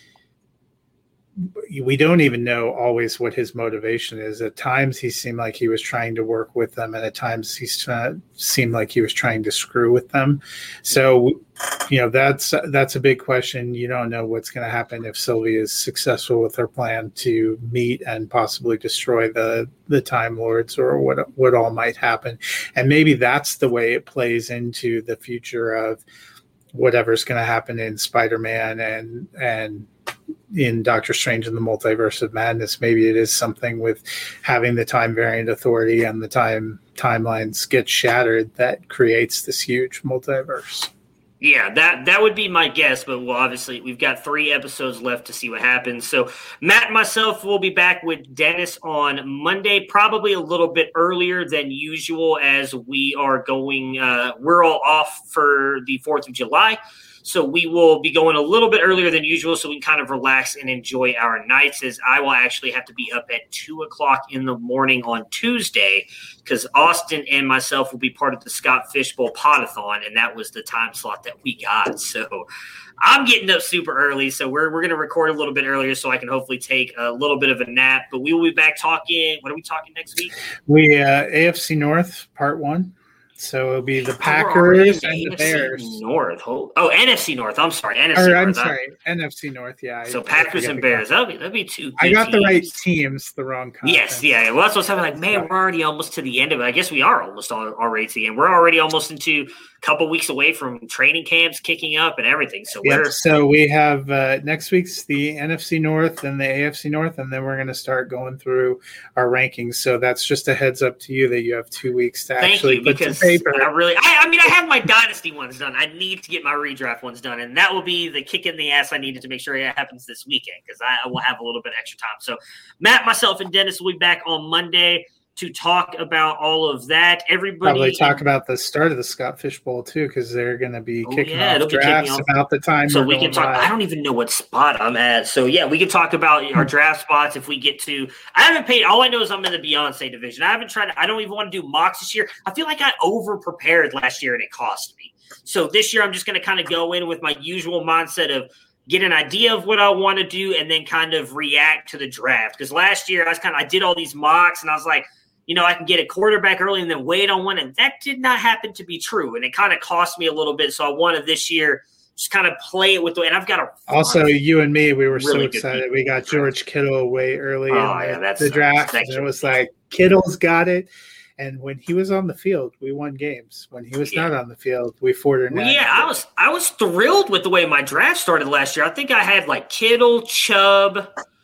S7: we don't even know always what his motivation is. At times he seemed like he was trying to work with them, and at times he seemed like he was trying to screw with them. So, you know, that's that's a big question. You don't know what's going to happen if Sylvie is successful with her plan to meet and possibly destroy the the Time Lords, or what what all might happen. And maybe that's the way it plays into the future of whatever's going to happen in Spider-Man and and in Doctor Strange and the Multiverse of Madness. Maybe it is something with having the Time Variant Authority and the time timelines get shattered that creates this huge multiverse.
S6: Yeah, that that would be my guess, but well, obviously we've got three episodes left to see what happens. So Matt and myself will be back with Dennis on Monday, probably a little bit earlier than usual, as we are going, uh, we're all off for the fourth of July. So we will be going a little bit earlier than usual, so we can kind of relax and enjoy our nights, as I will actually have to be up at two o'clock in the morning on Tuesday, because Austin and myself will be part of the Scott Fishbowl Podathon, and that was the time slot that we got. So I'm getting up super early, so we're we're going to record a little bit earlier so I can hopefully take a little bit of a nap. But we will be back talking – what are we talking next week?
S7: We uh, A F C North, part one. So it'll be the Packers and the
S6: N F C
S7: Bears.
S6: North. Oh, N F C North. I'm sorry. N F C
S7: or,
S6: North.
S7: I'm sorry. N F C North. Yeah.
S6: So
S7: I,
S6: Packers
S7: I
S6: and Bears. That'll be that'll be two.
S7: I got
S6: teams.
S7: the right teams, the wrong conference.
S6: Yes. Yeah. Well, that's what's happening. Like, man, we're already almost to the end of it. I guess we are almost already to the end. We're already almost into a couple weeks away from training camps kicking up and everything. So
S7: yep.
S6: we're
S7: So we have uh, next week's the N F C North and the A F C North, and then we're going to start going through our rankings. So that's just a heads up to you that you have two weeks to
S6: Thank
S7: actually
S6: you,
S7: put
S6: because
S7: to paper.
S6: I really, I, I mean, I have my dynasty ones done. I need to get my redraft ones done, and that will be the kick in the ass I needed to make sure it happens this weekend, because I will have a little bit extra time. So Matt, myself, and Dennis will be back on Monday to talk about all of that. Everybody
S7: probably talk about the start of the Scott Fishbowl too, because they're going to be
S6: oh,
S7: kicking
S6: yeah,
S7: off drafts off. about the time.
S6: So we can talk.
S7: Live.
S6: I don't even know what spot I'm at. So yeah, we can talk about our draft spots if we get to. I haven't paid. All I know is I'm in the Beyonce division. I haven't tried. I don't even want to do mocks this year. I feel like I over prepared last year and it cost me. So this year I'm just going to kind of go in with my usual mindset of get an idea of what I want to do and then kind of react to the draft. Because last year I was kind of I did all these mocks and I was like, you know, I can get a quarterback early and then wait on one. And that did not happen to be true. And it kind of cost me a little bit. So I wanted this year just kind of play it with the – and I've got a –
S7: Also, you and me, we were really so excited.
S6: People.
S7: We got George Kittle way early
S6: oh,
S7: in
S6: yeah,
S7: the,
S6: that's,
S7: the draft.
S6: That's
S7: and it was like, Kittle's got it. And when he was on the field, we won games. When he was yeah. not on the field, we forty-nine.
S6: Well, yeah, I was I was thrilled with the way my draft started last year. I think I had like Kittle, Chubb.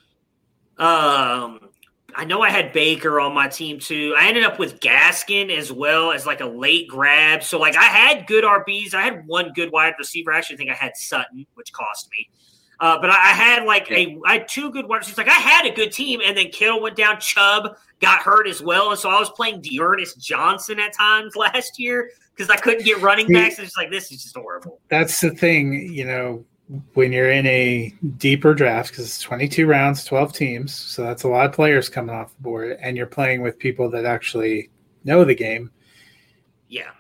S6: Um, I know I had Baker on my team too. I ended up with Gaskin as well as like a late grab. So like I had good R Bs. I had one good wide receiver. I actually think I had Sutton, which cost me. Uh, but I had like a, I had two good wide receivers. Like I had a good team, and then Kittle went down. Chubb got hurt as well, and so I was playing Dearness Johnson at times last year because I couldn't get running backs. It's just like this is just horrible.
S7: That's the thing, you know, when you're in a deeper draft because it's twenty-two rounds, twelve teams, so that's a lot of players coming off the board, and you're playing with people that actually know the game.
S6: Yeah.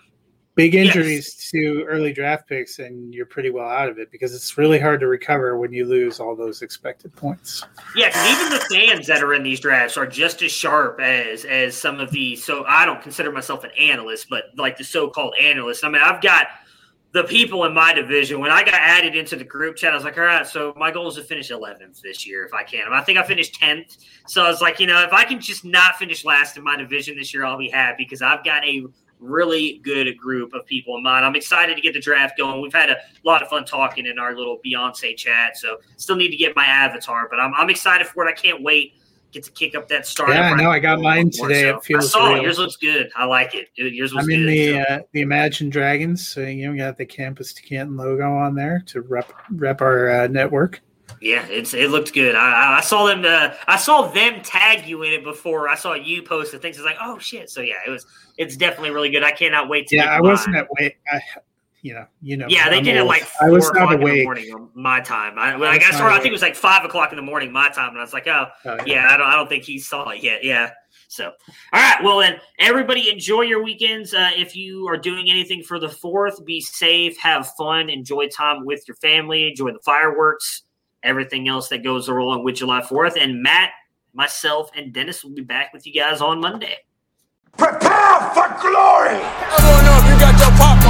S7: big injuries yes. to early draft picks, and you're pretty well out of it because it's really hard to recover when you lose all those expected points.
S6: Yeah, because even the fans that are in these drafts are just as sharp as as some of the. So I don't consider myself an analyst, but like the so-called analysts. I mean, I've got the people in my division. When I got added into the group chat, I was like, all right, so my goal is to finish eleventh this year if I can. I think I finished tenth. So I was like, you know, if I can just not finish last in my division this year, I'll be happy because I've got a really good group of people in mind. I'm excited to get the draft going. We've had a lot of fun talking in our little Beyonce chat, so still need to get my avatar, but I'm I'm excited for it. I can't wait get to kick up that startup.
S7: Yeah, no, I got mine today. So. It feels
S6: I saw
S7: real.
S6: it. Yours looks good. I like it. Yours looks
S7: I'm in
S6: good,
S7: the
S6: so.
S7: uh, the Imagine Dragons, so you know, we got the Campus to Canton logo on there to rep rep our uh, network.
S6: Yeah, it's it looked good. I, I saw them. Uh, I saw them tag you in it before I saw you post the things. It's like, oh shit! So yeah, it was. It's definitely really good. I cannot wait to.
S7: Yeah, I wasn't at wait. I, you know, you know.
S6: Yeah, they
S7: I'm
S6: did
S7: old.
S6: it like four
S7: I was
S6: o'clock
S7: not
S6: in the
S7: awake.
S6: morning on my time. I, when I, I got started, I think it was like five o'clock in the morning my time, and I was like, oh, oh yeah. yeah, I don't, I don't think he saw it yet. Yeah. So, all right. Well, then, everybody enjoy your weekends. Uh, if you are doing anything for the fourth, be safe, have fun, enjoy time with your family, enjoy the fireworks, everything else that goes along with July fourth. And Matt, myself, and Dennis will be back with you guys on Monday.
S8: Prepare for glory! I don't know if you got your pop